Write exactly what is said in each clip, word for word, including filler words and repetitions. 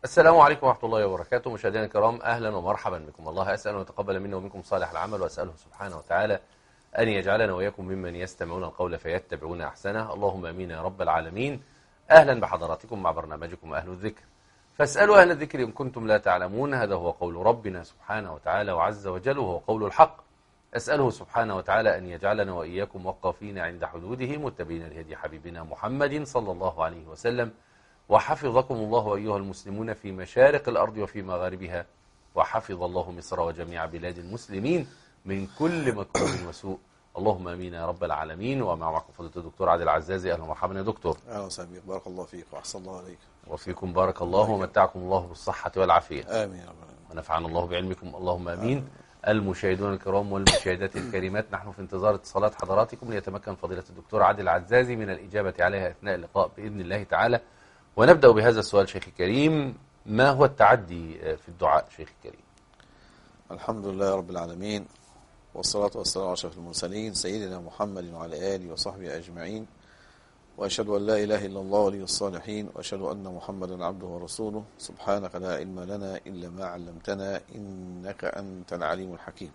السلام عليكم ورحمة الله وبركاته. مشاهدينا الكرام، أهلا ومرحبا بكم. الله أسأل أن يتقبل منا ومنكم صالح العمل، وأسأله سبحانه وتعالى أن يجعلنا وإياكم ممن يستمعون القول فيتبعون أحسنه. اللهم آمين يا رب العالمين. أهلا بحضراتكم مع برنامجكم أهل الذكر، فاسألوا أهل الذكر إن كنتم لا تعلمون. هذا هو قول ربنا سبحانه وتعالى وعز وجل، وهو قول الحق. أسأله سبحانه وتعالى أن يجعلنا وإياكم وقافين عند حدوده، متبعين لهدي حبيبنا محمد صلى الله عليه وسلم. وحفظكم الله أيها المسلمون في مشارق الأرض وفي مغاربها، وحفظ الله مصر وجميع بلاد المسلمين من كل مكروه وسوء. اللهم آمين يا رب العالمين. ومعكم فضيلة الدكتور عادل عزازي. أهلا ومرحبا يا دكتور. أهلا وسهلا بك، بارك الله فيك وأحسن الله عليك. وفيكم بارك الله، ومتعكم الله بالصحة والعافية. آمين يا رب العالمين. ونفعنا الله بعلمكم، اللهم آمين. المشاهدون الكرام والمشاهدات الكريمات، نحن في انتظار اتصالات حضراتكم ليتمكن فضيلة الدكتور عادل عزازي من الإجابة عليها أثناء اللقاء بإذن الله تعالى. ونبدأ بهذا السؤال شيخ الكريم: ما هو التعدي في الدعاء شيخ الكريم؟ الحمد لله رب العالمين، والصلاة والسلام على أشرف المرسلين سيدنا محمد وعلى آله وصحبه أجمعين، وأشهد أن لا إله إلا الله ولي الصالحين، وأشهد أن محمدا عبده ورسوله. سبحانك لا علم لنا إلا ما علمتنا إنك أنت العليم الحكيم.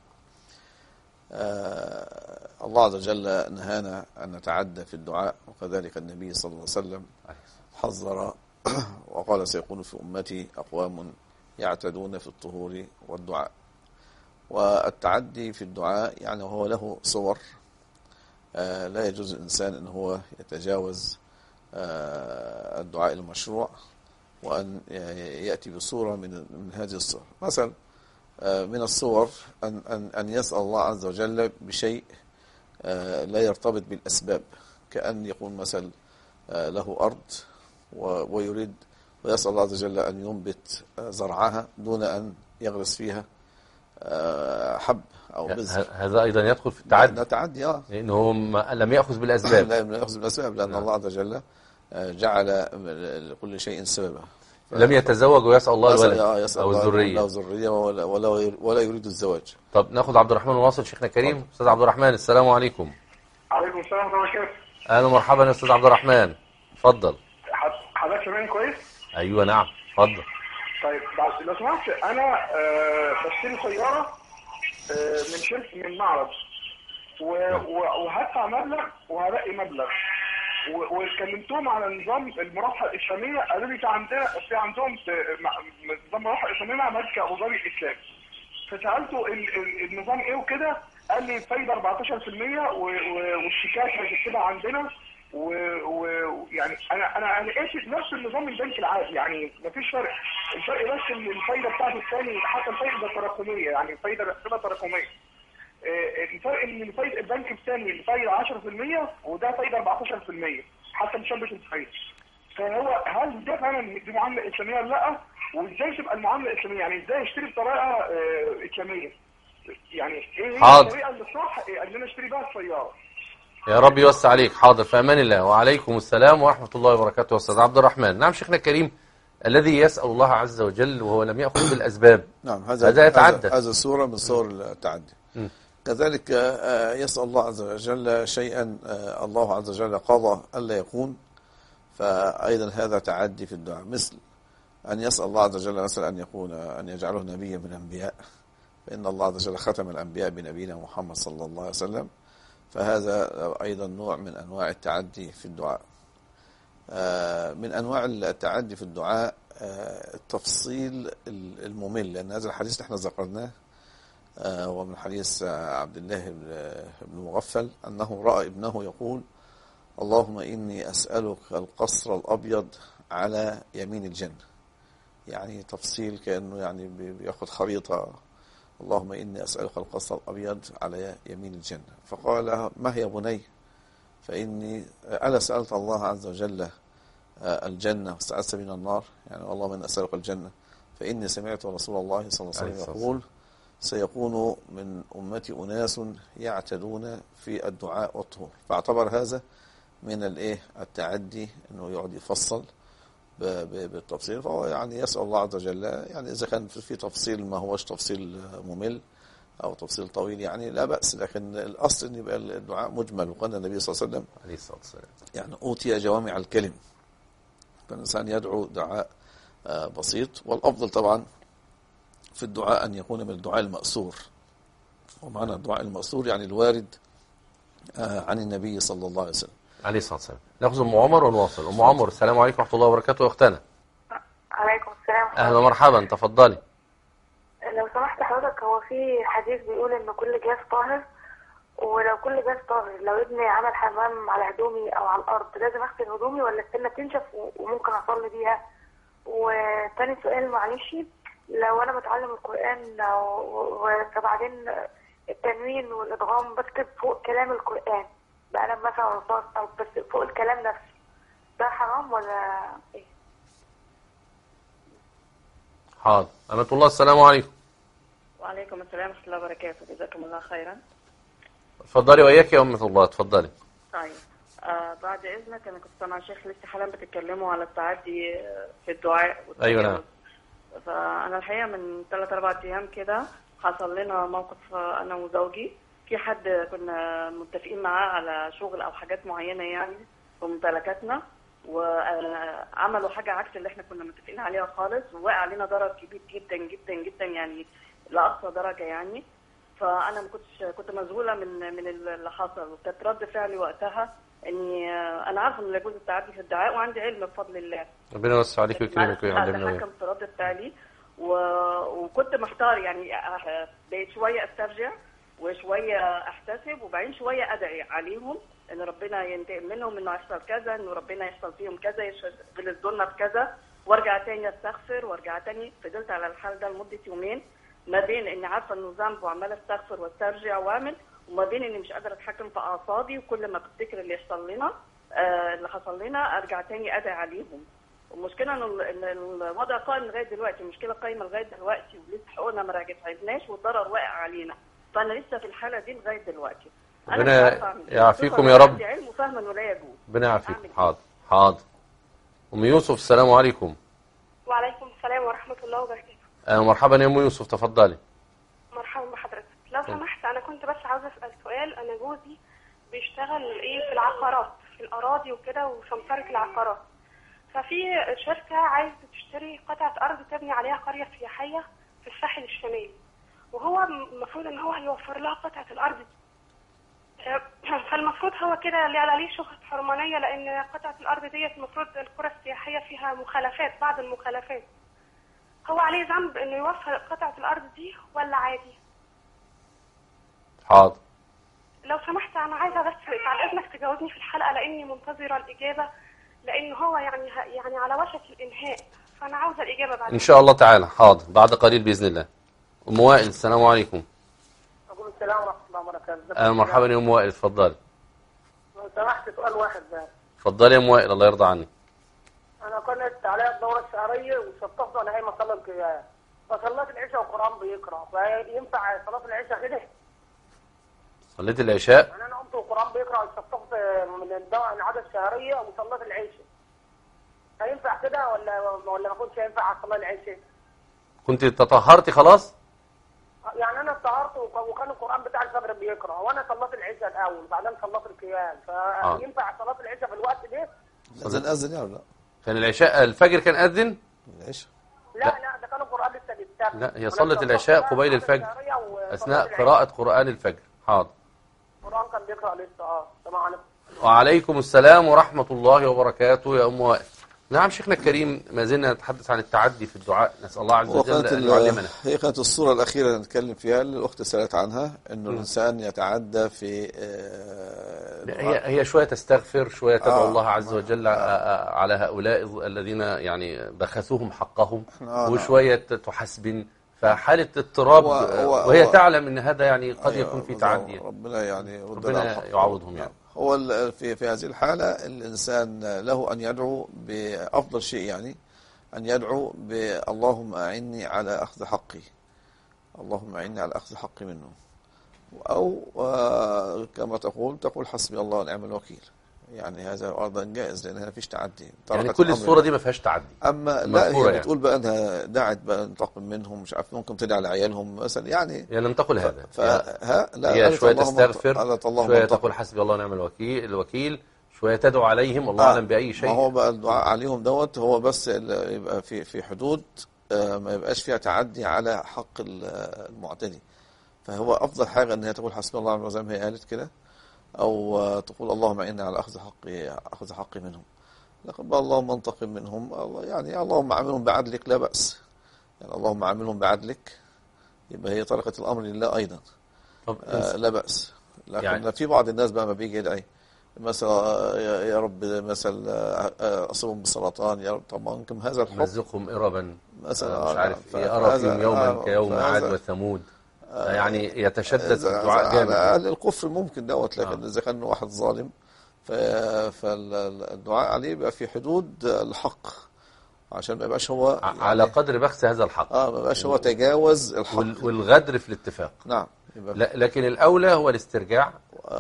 آه الله عز وجل نهانا أن نتعدى في الدعاء، وكذلك النبي صلى الله عليه وسلم حذر وقال: سيكون في أمتي أقوام يعتدون في الطهور والدعاء. والتعدي في الدعاء يعني هو له صور، آه لا يجوز الإنسان أن هو يتجاوز آه الدعاء المشروع، وأن يأتي بصورة من من هذه الصور. مثلا آه من الصور أن, أن, أن يسأل الله عز وجل بشيء آه لا يرتبط بالأسباب، كأن يقول مثلا آه له أرض ويريد ويسأل الله عز وجل أن ينبت زرعها دون أن يغرس فيها حب أو بذر. هذا أيضا يدخل في التعدي. التعدي اه لأنه لم يأخذ بالأسباب. لم يأخذ بالأسباب، لأن الله عز وجل جعل لكل شيء سببا. لم يتزوج ويسأل الله الولد أو الذرية أو الذرية ولا, ولا, ولا يريد الزواج. طب ناخذ عبد الرحمن ونواصل شيخنا الكريم. أستاذ عبد الرحمن، السلام عليكم. عليكم السلام ورحمة الله وبركاته. أهلا ومرحبا يا أستاذ عبد الرحمن، اتفضل. حضرتك سامعني كويس؟ أيوة نعم، اتفضل. طيب لو سمحت، أنا أه بشتري سيارة أه من شركة من معرض، وهدفع مبلغ وهلاقي مبلغ، وكلمتهم على نظام المرافحة الإسلامية، قالوا لي في عندنا في عندهم نظام المرافحة الإسلامية مع ملك أبو ظبي الإسلامي. فسألته النظام إيه وكده، قال لي فايدة أربعتاشر في المية والشيكات هتكتبها عندنا، ويعني انا انا لقيت نفس النظام البنك العادي، يعني مفيش فرق. الفرق بس ان الفايده بتاعته الثاني، حتى الفايده تراكميه، يعني الفايده بحسبها تراكميه. الفرق ان الفايده البنك الثاني الفايده عشرة في المية وده فايده أربعتاشر في المية حتى مثبت الفايده. فهو هل ده فعلا دي معامله اسلاميه ولا لا؟ وازاي تبقى المعامله الاسلاميه؟ يعني ازاي اشتري بطريقه اسلاميه؟ يعني ايه هي الطريقه اللي صح ان انا اشتري بها السياره؟ يا رب يوسع عليك. حاضر، في امان الله. وعليكم السلام ورحمه الله وبركاته. استاذ عبد الرحمن. نعم شيخنا الكريم، الذي يسأل الله عز وجل وهو لم يأخذ بالأسباب، نعم هذا هذا يتعدى. هذا صورة من صور التعدي. م. كذلك يسأل الله عز وجل شيئا الله عز وجل قضى ألا يكون، فأيضا هذا تعدي في الدعاء. مثل أن يسأل الله عز وجل مثلا أن يكون أن يجعله نبيا من الأنبياء، فإن الله عز وجل ختم الأنبياء بنبينا محمد صلى الله عليه وسلم، فهذا أيضا نوع من أنواع التعدي في الدعاء. من أنواع التعدي في الدعاء التفصيل الممل، لأن هذا الحديث نحن ذكرناه ومن حديث عبد الله بن مغفل أنه رأى ابنه يقول: اللهم إني أسألك القصر الأبيض على يمين الجنة. يعني تفصيل كأنه يعني بيأخذ خريطة: اللهم إني أسألك القصر الأبيض على يمين الجنة. فقال: ما هي بني؟ فإني ألا سألت الله عز وجل الجنة واستعذت من النار؟ يعني اللهم إني أسألك الجنة، فإني سمعت رسول الله صلى الله عليه وسلم يقول: سيكون من أمتي أناس يعتدون في الدعاء والطهور. فاعتبر هذا من الإيه التعدي، أنه يقعد يفصل بالتفصيل. فهو يعني يسأل الله عز وجل، يعني إذا كان في تفصيل ما هوش تفصيل ممل أو تفصيل طويل يعني لا بأس، لكن الأصل أن يبقى الدعاء مجمل. وقال النبي صلى الله عليه وسلم عليه الصلاة والسلام: يعني أوتي جوامع الكلم، فالإنسان يدعو دعاء بسيط. والأفضل طبعا في الدعاء أن يكون من الدعاء المأثور، ومعنى الدعاء المأثور يعني الوارد عن النبي صلى الله عليه وسلم عليه الصلاة والسلام. ناخذ أم عمر ونواصل. أم عمر، السلام عليكم ورحمة الله وبركاته. أختنا. عليكم السلام. أهلا ومرحبا، تفضلي. لو سمحت حضرتك، هو في حديث بيقول إن كل جاز طاهر، ولو كل جاز طاهر لو ابني عمل حمام على هدومي أو على الأرض لازم أغسل هدومي ولا استنى تنشف وممكن أصلي بيها؟ وتاني سؤال معلش، لو أنا بتعلم القرآن وبعدين التنوين والإدغام بكتب فوق كلام القرآن بقلم مثلا رصاص أو بس فوق الكلام نفسه، ده حرام ولا إيه؟ حاضر. أمة الله، السلام عليكم. وعليكم السلام ورحمة الله وبركاته، جزاكم الله خيرا. اتفضلي وإياك يا أمة الله، اتفضلي. طيب آه بعد إذنك، أنا كنت سامع شيخ لسه حالا بتتكلموا على التعدي في الدعاء والتجاوز. أيوة نعم. فأنا الحقيقة من ثلاث أربع أيام كده حصل لنا موقف أنا وزوجي، في حد كنا متفقين معاه على شغل أو حاجات معينة يعني في ممتلكاتنا، وعملوا حاجة عكس اللي احنا كنا متفقين عليها خالص، ووقع علينا ضرر كبير جدا جدا جدا يعني لأقصى درجة يعني. فأنا ما كنتش كنت مشغولة من من اللي حصل، وكانت رد فعلي وقتها إني أنا عارفة إن لا يجوز التعدي في الدعاء وعندي علم بفضل الله. ربنا يوسع عليك ويكرمك ويعلمنا وياك. أتحكم في رد فعلي و... وكنت محتار يعني، بقيت شوية أسترجع وشوية أحتسب وبعدين شوية أدعي عليهم إن ربنا ينتقم منهم، إنه يحصل كذا، إنه ربنا يحصل فيهم كذا، يشغل لنا بكذا، وارجع تاني استغفر وارجع تاني. فضلت على الحال ده لمدة يومين، ما بين إني عارفة إنه ذنب وعمالة استغفر واسترجع وأعمل، وما بين إني مش قادرة أتحكم في أعصابي، وكل ما بفتكر اللي يحصل لنا آه اللي حصل لنا أرجع تاني أدعي عليهم. المشكلة إن الوضع قائم لغاية دلوقتي، المشكلة قايمة لغاية دلوقتي، ولسه حقوقنا ما راجعتناش والضرر واقع علينا، فأنا لسه في الحالة دي لغاية دلوقتي. ربنا يعافيكم يا رب. علم وفهما ولا يجوز. ربنا يعافيكم. حاضر حاضر. أم يوسف، السلام عليكم. وعليكم السلام ورحمة الله وبركاته. أهلا مرحبا يا أم يوسف، تفضلي. مرحبا بحضرتك. لو سمحت أنا كنت بس عاوزة أسأل سؤال. أنا جوزي بيشتغل إيه في العقارات، في الأراضي وكده وسمسرة العقارات. ففي شركة عايزة تشتري قطعة أرض تبني عليها قرية سياحية في الساحل الشمالي، وهو المفروض إن هو هيوفر لها قطعة الأرض دي. فالمفروض هو كده اللي عليه شبهة حرمانية، لأن قطعة الأرض ديت المفروض القرى السياحية فيها مخالفات، بعض المخالفات. هو عليه ذنب إنه يوفر قطعة الأرض دي ولا عادي؟ حاضر. لو سمحت أنا عايزة بس بعد إذنك تجاوبني في الحلقة، لأني منتظرة الإجابة، لأن هو يعني يعني على وشك الإنهاء، فأنا عاوزة الإجابة بعد إن شاء الله تعالى. حاضر، بعد قليل بإذن الله. أم وائل، السلام عليكم. أقول السلام ورحمة الله وبركاته. أهلا مرحبا يا أم وائل، اتفضلي. لو سمحت سؤال واحد بس. اتفضلي يا أم وائل، الله يرضى عنك. أنا كنت عليا الدورة الشهرية وشطفت على أي مصلى القيام، فصليت العشاء والقرآن بيقرأ، فينفع صلاة العشاء كده؟ صليت العشاء؟ يعني أنا قمت والقرآن بيقرأ وشطفت من الدورة العادة الشهرية وصليت العشاء. هينفع كده ولا ولا ما كنتش هينفع أصلي العشاء؟ كنت تطهرتي خلاص؟ يعني أنا اتطهرت وكان القرآن بتاع الفجر بيقرأ، وأنا صليت العشاء الأول وبعدين صليت القيام، فينفع صلاة العشاء في الوقت ده؟ أذن أذن يا ولا لا؟ كان العشاء الفجر كان أذن؟ العشاء؟ لا لا ده كان القرآن لسه بيتكلم. لا، هي صلت العشاء قبيل الفجر أثناء قراءة قرآن الفجر. حاضر. القرآن كان بيقرأ لسه. اه السلام عليكم. وعليكم السلام ورحمة الله وبركاته يا أم وائل. نعم شيخنا الكريم، ما زلنا نتحدث عن التعدي في الدعاء، نسأل الله عز وجل أن يعلمنا. هي كانت الصورة الأخيرة اللي نتكلم فيها اللي الأخت سألت عنها، إنه الإنسان يتعدى في هي هي شوية تستغفر، شوية تدعو آه الله عز وجل آه على هؤلاء الذين يعني بخسوهم حقهم، آه وشوية تحسبن، فحالة اضطراب، وهي تعلم أن هذا يعني قد أيوة يكون في تعدي. ربنا يعني ربنا يعوضهم يعني. هو في في هذه الحالة الإنسان له أن يدعو بأفضل شيء، يعني أن يدعو باللهم أعني على أخذ حقي، اللهم أعني على أخذ حقي منه، أو كما تقول تقول حسبي الله ونعم الوكيل. يعني هذا أيضا جائز، لأن هنا فيش تعدي. يعني كل الصورة دي ما فيهاش تعدي. أما لا، هي يعني بتقول بقى أنها دعت بقى انتقم منهم، مش عارف ممكن تدعي لعيالهم مثلا، يعني هي لم تقل هذا. فها لا، هي شوية تستغفر، شوية الله تقول حسبي الله ونعم الوكيل الوكيل شوية تدعو عليهم الله أعلم بأي شيء. ما هو بقى الدعاء عليهم دوت هو بس يبقى في في حدود ما يبقاش فيها تعدي على حق المعتدي. فهو أفضل حاجة أن هي تقول حسبي الله ونعم الوكيل زي ما هي قالت كده، أو تقول اللهم إني على أخذ حقي أخذ حقي منهم، لكن بقى اللهم انتقم منهم، الله يعني اللهم عاملهم بعدلك لا بأس، يعني اللهم عاملهم بعدلك يبقى هي طريقة الأمر لله أيضا آه لا بأس. لكن يعني في بعض الناس بقى ما بيجي يدعي مثلا يا رب مثلا أصيبهم بالسرطان يا رب، طبعا يمكن هذا الحكم مزقهم إربا مثلا مش عارف ايه أرى فيهم يوما كيوم عاد وثمود، يعني يتشدد في الدعاء جامد. على الكفر ممكن دوت، لكن إذا كان واحد ظالم فالدعاء عليه بقى في حدود الحق عشان ما يبقاش هو يعني على قدر بخس هذا الحق، اه ما يبقاش هو تجاوز الحق والغدر في الاتفاق. نعم. لكن الأولى هو الاسترجاع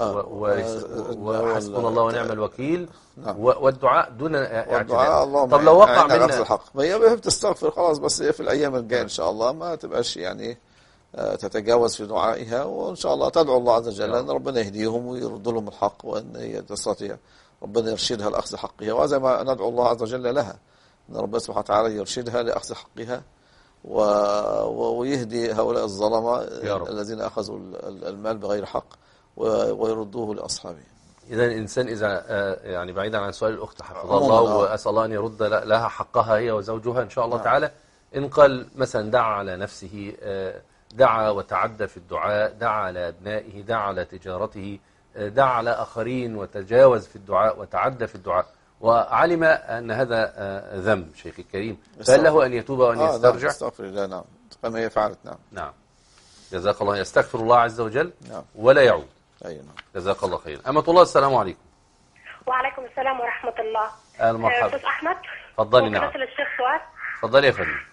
وحسبنا الله ونعم الوكيل. نعم. والدعاء دون اعتداء. طب لو وقع منا الحق ما هي بتستغفر خلاص، بس هي في الأيام الجاية إن شاء الله ما تبقاش يعني تتجاوز في دعائها، وإن شاء الله تدعو الله عز وجل أن ربنا يهديهم ويرد لهم الحق، وأن هي تستطيع ربنا يرشدها لأخذ حقها، وزي ما ندعو الله عز وجل لها أن ربنا سبحانه وتعالى يرشدها لأخذ حقها و... ويهدي هؤلاء الظلمة الذين أخذوا المال بغير حق ويردوه لأصحابه. إذا الإنسان إذا يعني بعيدا عن سؤال الأخت حفظها الله، وأسأل الله أن يرد لها حقها هي وزوجها إن شاء الله. نعم. تعالى إن قال مثلا دعا على نفسه، دعا وتعدى في الدعاء، دعا على أبنائه، دعا على تجارته، دعا على آخرين وتجاوز في الدعاء وتعدى في الدعاء، وعلم أن هذا ذنب شيخ الكريم، فهل له أن يتوب وأن آه يسترجع؟ استغفر الله. نعم كما هي فعلت. نعم. نعم جزاك الله. يستغفر الله عز وجل. نعم. ولا يعود. أي نعم. جزاك الله خير. أمة الله السلام عليكم. وعليكم السلام ورحمة الله. أهلا مرحبا. أستاذ أحمد. اتفضلي. نعم. ممكن أسأل الشيخ سؤال؟ اتفضلي يا فندم.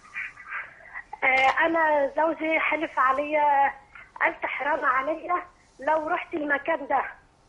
أنا زوجي حلف عليا ألف حرام عليا لو رحت المكان ده،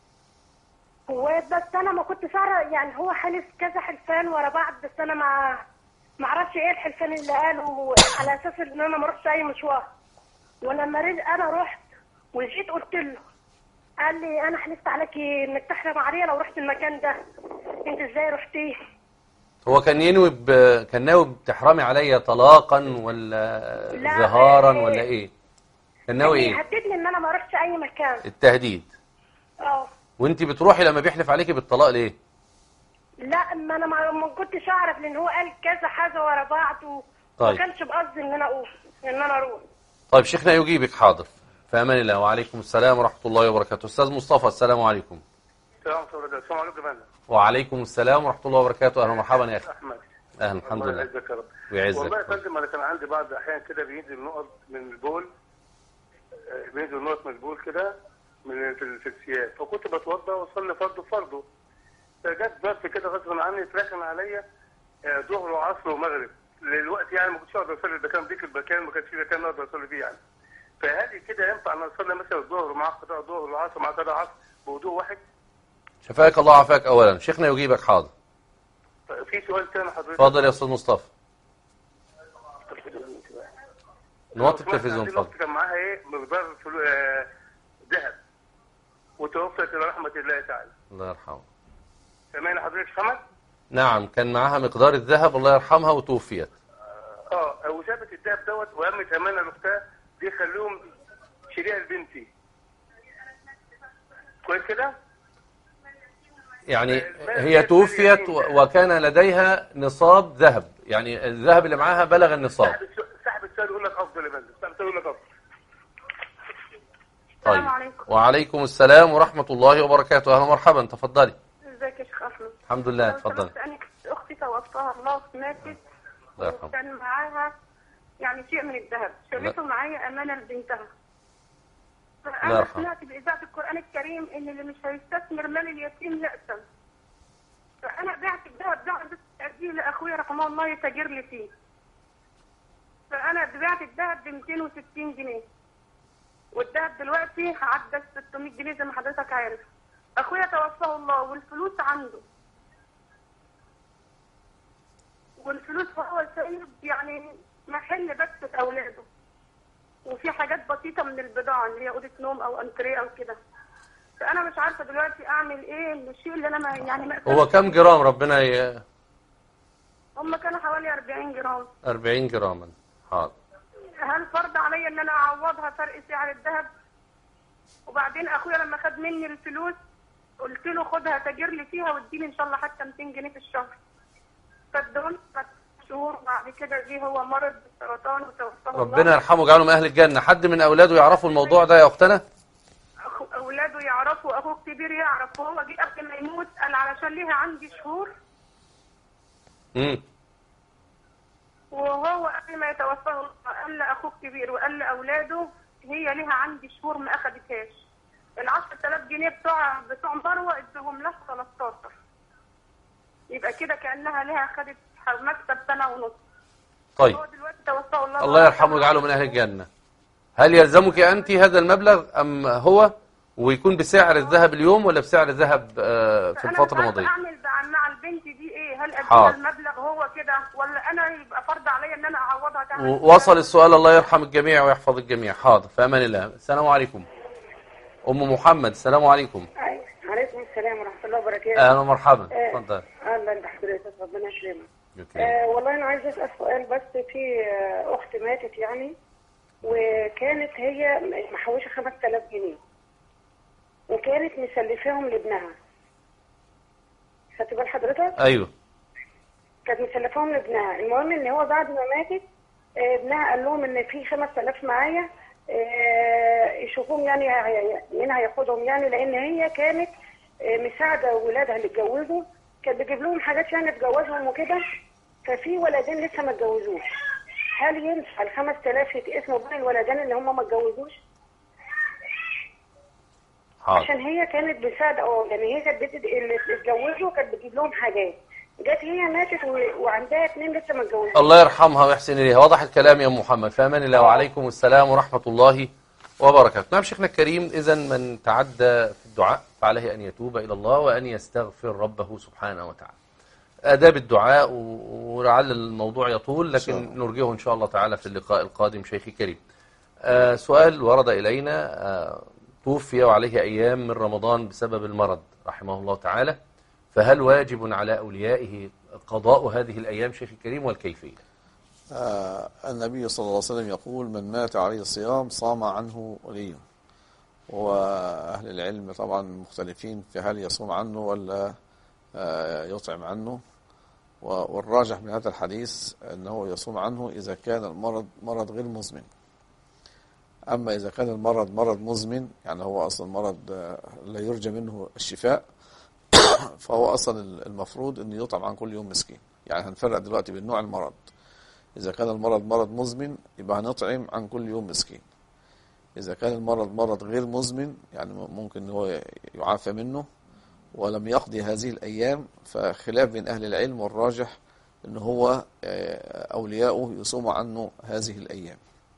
وبس أنا ما كنت أعرف يعني هو حلف كذا حلفان ورا بعض، بس أنا ما ما أعرفش إيه الحلفان اللي قالوا على أساس إن أنا ما رحتش أي مشوار. ولما أنا رحت وجيت قلت له، قال لي أنا حلفت عليكي إنك تحرم عليا لو رحت المكان ده، أنت إزاي رحتيه؟ هو كان ينوي ب... كان ناوي بتحرمي عليا طلاقا ولا ظهارا ولا ايه؟ كان ناوي ايه؟ هددني ان انا ما اروحش اي مكان. التهديد. اه. وانت بتروحي لما بيحلف عليكي بالطلاق ليه؟ لا ما انا ما كنتش اعرف، لان هو قال كذا حاجه ورا بعض وما طيب. كانش بقصدي ان انا اقول ان انا اروح. طيب شيخنا يجيبك. حاضر. في امان الله. وعليكم السلام ورحمه الله وبركاته. استاذ مصطفى السلام عليكم. السلام عليكم. وعليكم السلام ورحمه الله وبركاته. اهلا ومرحبا يا اخي. احمد. اهلا الحمد لله. يعزك يا رب. ويعزك. والله يا فندم انا كان عندي بعض الاحيان كده بينزل نقط من البول، بينزل نقط من البول كده من في الثياب، فكنت بتوضى واصلي فرض فرضه، فجت ظرف كده غصب عني اترخم عليا ظهر وعصر ومغرب للوقت، يعني ما كنتش اقدر اصلي، ده كان ضيق المكان ما كانش في مكان اقدر اصلي فيه يعني. فهل كده ينفع ان اصلي مثلا الظهر مع قضاء ظهر والعصر مع قضاء عصر بوضوء واحد؟ شفاك الله عافاك. اولا شيخنا يجيبك. حاضر. في سؤال ثاني حضرتك. اتفضل يا استاذ مصطفى. نوطي التلفزيون. اتفضل. كان معاها ايه مقدار ذهب وتوفت الى رحمه الله تعالى. الله يرحمه. سامعني حضرتك محمد؟ نعم كان معاها مقدار الذهب الله يرحمها وتوفيت. اه وسابت الذهب دوت وقامت امانه لاختها دي خليهم شريها لبنتي. كويس كده؟ يعني هي توفيت وكان لديها نصاب ذهب، يعني الذهب اللي معاها بلغ النصاب. صاحب السؤال يقول لك افضل يا فندم، صاحب السؤال يقول لك افضل. طيب. السلام عليكم. وعليكم السلام ورحمة الله وبركاته. اهلا مرحبا. تفضلي. ازيك يا شيخ احمد؟ الحمد لله. اتفضلي. انا اختي توفاها الله ماتت وكان معاها يعني شيء من الذهب، شالته معايا امانه لبنتها. فانا سمعت باذاعه القران الكريم ان اللي مش هيستثمر مال اليتيم يأثم. فانا بعت الذهب ده بس اديه لاخويا رحمه الله يتاجر لي فيه. فانا بعت الذهب ب مئتين وستين جنيه. والذهب دلوقتي عدى ستمائة جنيه زي ما حضرتك عارف. اخويا توفاه الله والفلوس عنده. والفلوس هو سايب يعني محل بس اولاده. وفي حاجات بسيطه من البضاعه اللي هي اوضه نوم او انتريه او كده. فانا مش عارفه دلوقتي اعمل ايه الشيء اللي انا ما يعني ما هو كم جرام ربنا ي... هم كانوا حوالي أربعين جرام. أربعين جراما. حاضر. هل فرض عليا ان انا اعوضها فرق سعر الذهب؟ وبعدين اخويا لما خد مني الفلوس قلت له خدها تاجر لي فيها واديني ان شاء الله حتى مئتين جنيه في الشهر. فادهم شهور بعد كده جه هو مرض بالسرطان وتوفاه الله. ربنا يرحمه ويجعله من اهل الجنه. حد من اولاده يعرفوا الموضوع ده يا اختنا؟ أخو اولاده يعرفوا، اخوه الكبير يعرف، وهو جه قبل ما يموت قال علشان ليها عندي شهور. امم وهو قبل ما يتوفاه الله قال لاخوه الكبير وقال لاولاده هي ليها عندي شهور ما اخدتهاش. ال عشرة آلاف جنيه بتوع بتوع مروه ادهم لها خمستاشر. يبقى كده كانها لها خدت مكسب سنه ونص. طيب. هو دلوقتي توفاه الله. الله يرحمه ويجعله من اهل الجنه. هل يلزمك انت هذا المبلغ ام هو ويكون بسعر الذهب اليوم ولا بسعر الذهب في الفتره الماضيه؟ انا اعمل مع البنت دي ايه؟ هل اديها المبلغ هو كده ولا انا يبقى فرض عليا ان انا اعوضها تعمل؟ وصل السؤال. الله يرحم الجميع ويحفظ الجميع. حاضر. في امان الله. السلام عليكم. ام محمد السلام عليكم. عليكم السلام ورحمه الله وبركاته. اهلا ومرحبا. اتفضل. اهلا بحضرتك ربنا يسلمك. آه والله انا عايزه اسال سؤال بس. في آه اخت ماتت يعني وكانت هي محوشه خمسة آلاف جنيه وكانت مسلفاهم لابنها. خدت بال حضرتك؟ ايوه. كانت مسلفاهم لابنها. المهم ان هو بعد ما ماتت آه ابنها قال لهم ان في خمسة آلاف معايا آه يشوفوهم يعني مين هياخدهم يعني، لان هي كانت آه مساعده ولادها اللي اتجوزوا، كانت بتجيب لهم حاجات يعني تجوزهم وكده، ففي ولدين لسه ما اتجوزوش. هل ينفع ال خمسة آلاف يتقسموا بين الولدين اللي هم ما اتجوزوش؟ حاضر. عشان هي كانت مساعده اه يعني هي كانت اللي اتجوزوا كانت بتجيب لهم حاجات، جت هي ماتت و... وعندها اثنين لسه ما اتجوزوش. الله يرحمها ويحسن اليها. واضح الكلام يا ام محمد. في امان الله. وعليكم السلام ورحمه الله وبركاته. نعم شيخنا الكريم، اذا من تعدى في الدعاء فعليه ان يتوب الى الله وان يستغفر ربه سبحانه وتعالى. آداب الدعاء ولعل الموضوع يطول لكن نرجيه إن شاء الله تعالى في اللقاء القادم. شيخي الكريم، آه سؤال ورد إلينا. آه توفي وعليه أيام من رمضان بسبب المرض رحمه الله تعالى، فهل واجب على أوليائه قضاء هذه الأيام شيخي الكريم والكيفية؟ آه النبي صلى الله عليه وسلم يقول من مات عليه الصيام صام عنه وليه. وأهل العلم طبعا مختلفين في هل يصوم عنه ولا آه يطعم عنه، والراجح من هذا الحديث أنه يصوم عنه إذا كان المرض مرض غير مزمن. أما إذا كان المرض مرض مزمن يعني هو أصلا مرض لا يرجى منه الشفاء فهو أصلا المفروض أنه يطعم عن كل يوم مسكين. يعني هنفرق دلوقتي بين نوع المرض. إذا كان المرض مرض مزمن يبقى هنطعم عن كل يوم مسكين. إذا كان المرض مرض غير مزمن يعني ممكن هو يعافى منه ولم يقضي هذه الأيام، فخلاف بين أهل العلم، والراجح أن هو أولياؤه يصوم عنه هذه الأيام.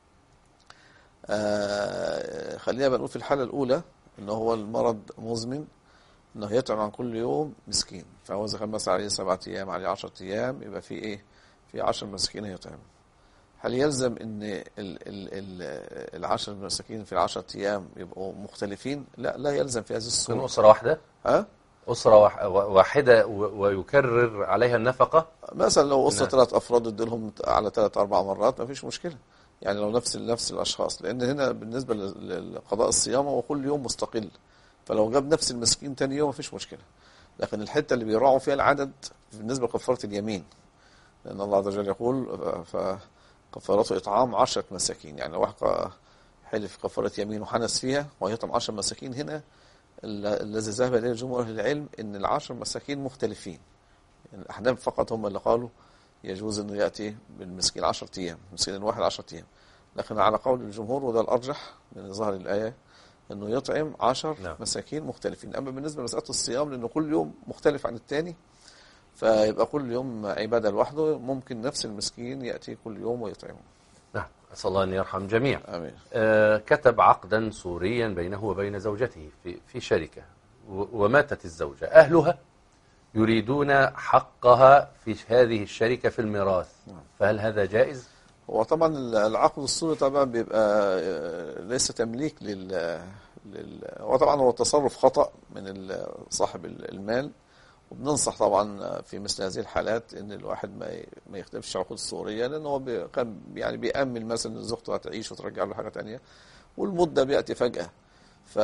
آه خلينا بنقول في الحالة الأولى أنه هو المرض مزمن أنه يطعم عن كل يوم مسكين. فهو إذا كان مثلا عليه سبعة أيام عليه عشرة أيام يبقى في إيه؟ في عشر مساكين يطعم. هل يلزم أن ال ال ال العشر مساكين في العشرة أيام يبقوا مختلفين؟ لا لا يلزم في هذه الصورة. من أسرة واحدة؟ ها؟ أسرة واحدة ويكرر عليها النفقة؟ مثلا لو أسرة ثلاث أفراد اديلهم على ثلاث أربع مرات ما فيش مشكلة. يعني لو نفس نفس الأشخاص، لأن هنا بالنسبة لقضاء الصيام هو كل يوم مستقل، فلو جاب نفس المسكين تاني يوم ما فيش مشكلة. لكن الحتة اللي بيراعوا فيها العدد بالنسبة لكفارة اليمين، لأن الله عز وجل يقول فكفارته إطعام عشرة مساكين. يعني لو واحد حلف كفارة يمين وحنس فيها ويطعم عشر مساكين، هنا الذي ذهب إليه جمهور أهل العلم إن العشر مساكين مختلفين. يعني الأحناف فقط هم اللي قالوا يجوز أنه يأتي بالمسكين عشرة أيام، مسكين الواحد عشرة أيام. لكن على قول الجمهور وده الأرجح من ظهر الآية أنه يطعم عشر نعم. مساكين مختلفين. أما بالنسبة لمسألة الصيام لأنه كل يوم مختلف عن الثاني، فيبقى كل يوم عبادة لوحده، ممكن نفس المسكين يأتي كل يوم ويطعمه. نعم. أسأل الله أن يرحم جميع. آمين. آه كتب عقدا سوريا بينه وبين زوجته في, في شركة، وماتت الزوجة. أهلها يريدون حقها في هذه الشركة في الميراث، فهل هذا جائز؟ هو طبعا العقد الصوري طبعا بيبقى ليس تمليك وطبعا هو تصرف خطأ من صاحب المال، وبننصح طبعا في مثل هذه الحالات ان الواحد ما ما يختلفش العقود الصوريه، لان هو كان يعني بيأمل مثلا ان زوجته هتعيش وترجع له حاجه ثانيه، والمده بياتي فجاه. ف...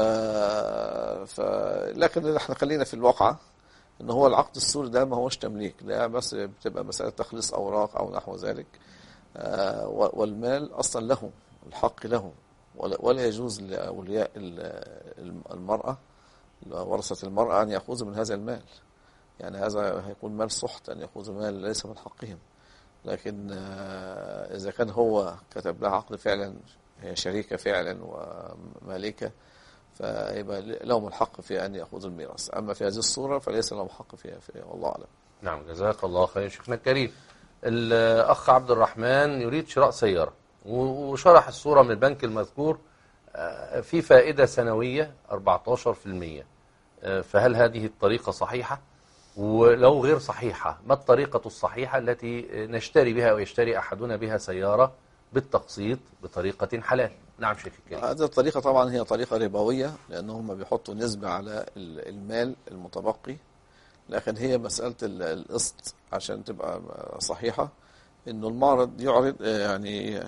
ف لكن احنا خلينا في الواقعه ان هو العقد الصوري ده ما هوش تمليك، ده بس بتبقى مساله تخليص اوراق او نحو ذلك. آه والمال اصلا له، الحق له، ولا, ولا يجوز لاولياء المراه ورثه المراه ان ياخذوا من هذا المال. يعني هذا هيكون مال سحت، أن يأخذ مال ليس من حقهم. لكن إذا كان هو كتب لها عقد فعلا، هي شريكة فعلا ومالكة، فيبقى لهم الحق في أن يأخذوا الميراث. أما في هذه الصورة فليس لهم حق فيها, فيها والله أعلم. نعم، جزاك الله خير شيخنا الكريم. الأخ عبد الرحمن يريد شراء سيارة، وشرح الصورة من البنك المذكور في فائدة سنوية أربعة عشر بالمئة، فهل هذه الطريقة صحيحة؟ ولو غير صحيحة، ما الطريقة الصحيحة التي نشتري بها أو يشتري أحدنا بها سيارة بالتقسيط بطريقة حلال؟ نعم شيخ الكريم. هذه الطريقة طبعا هي طريقة ربوية، لأنهم بيحطوا نسبة على المال المتبقي. لكن هي مسألة القسط عشان تبقى صحيحة، إنه المعرض يعرض يعني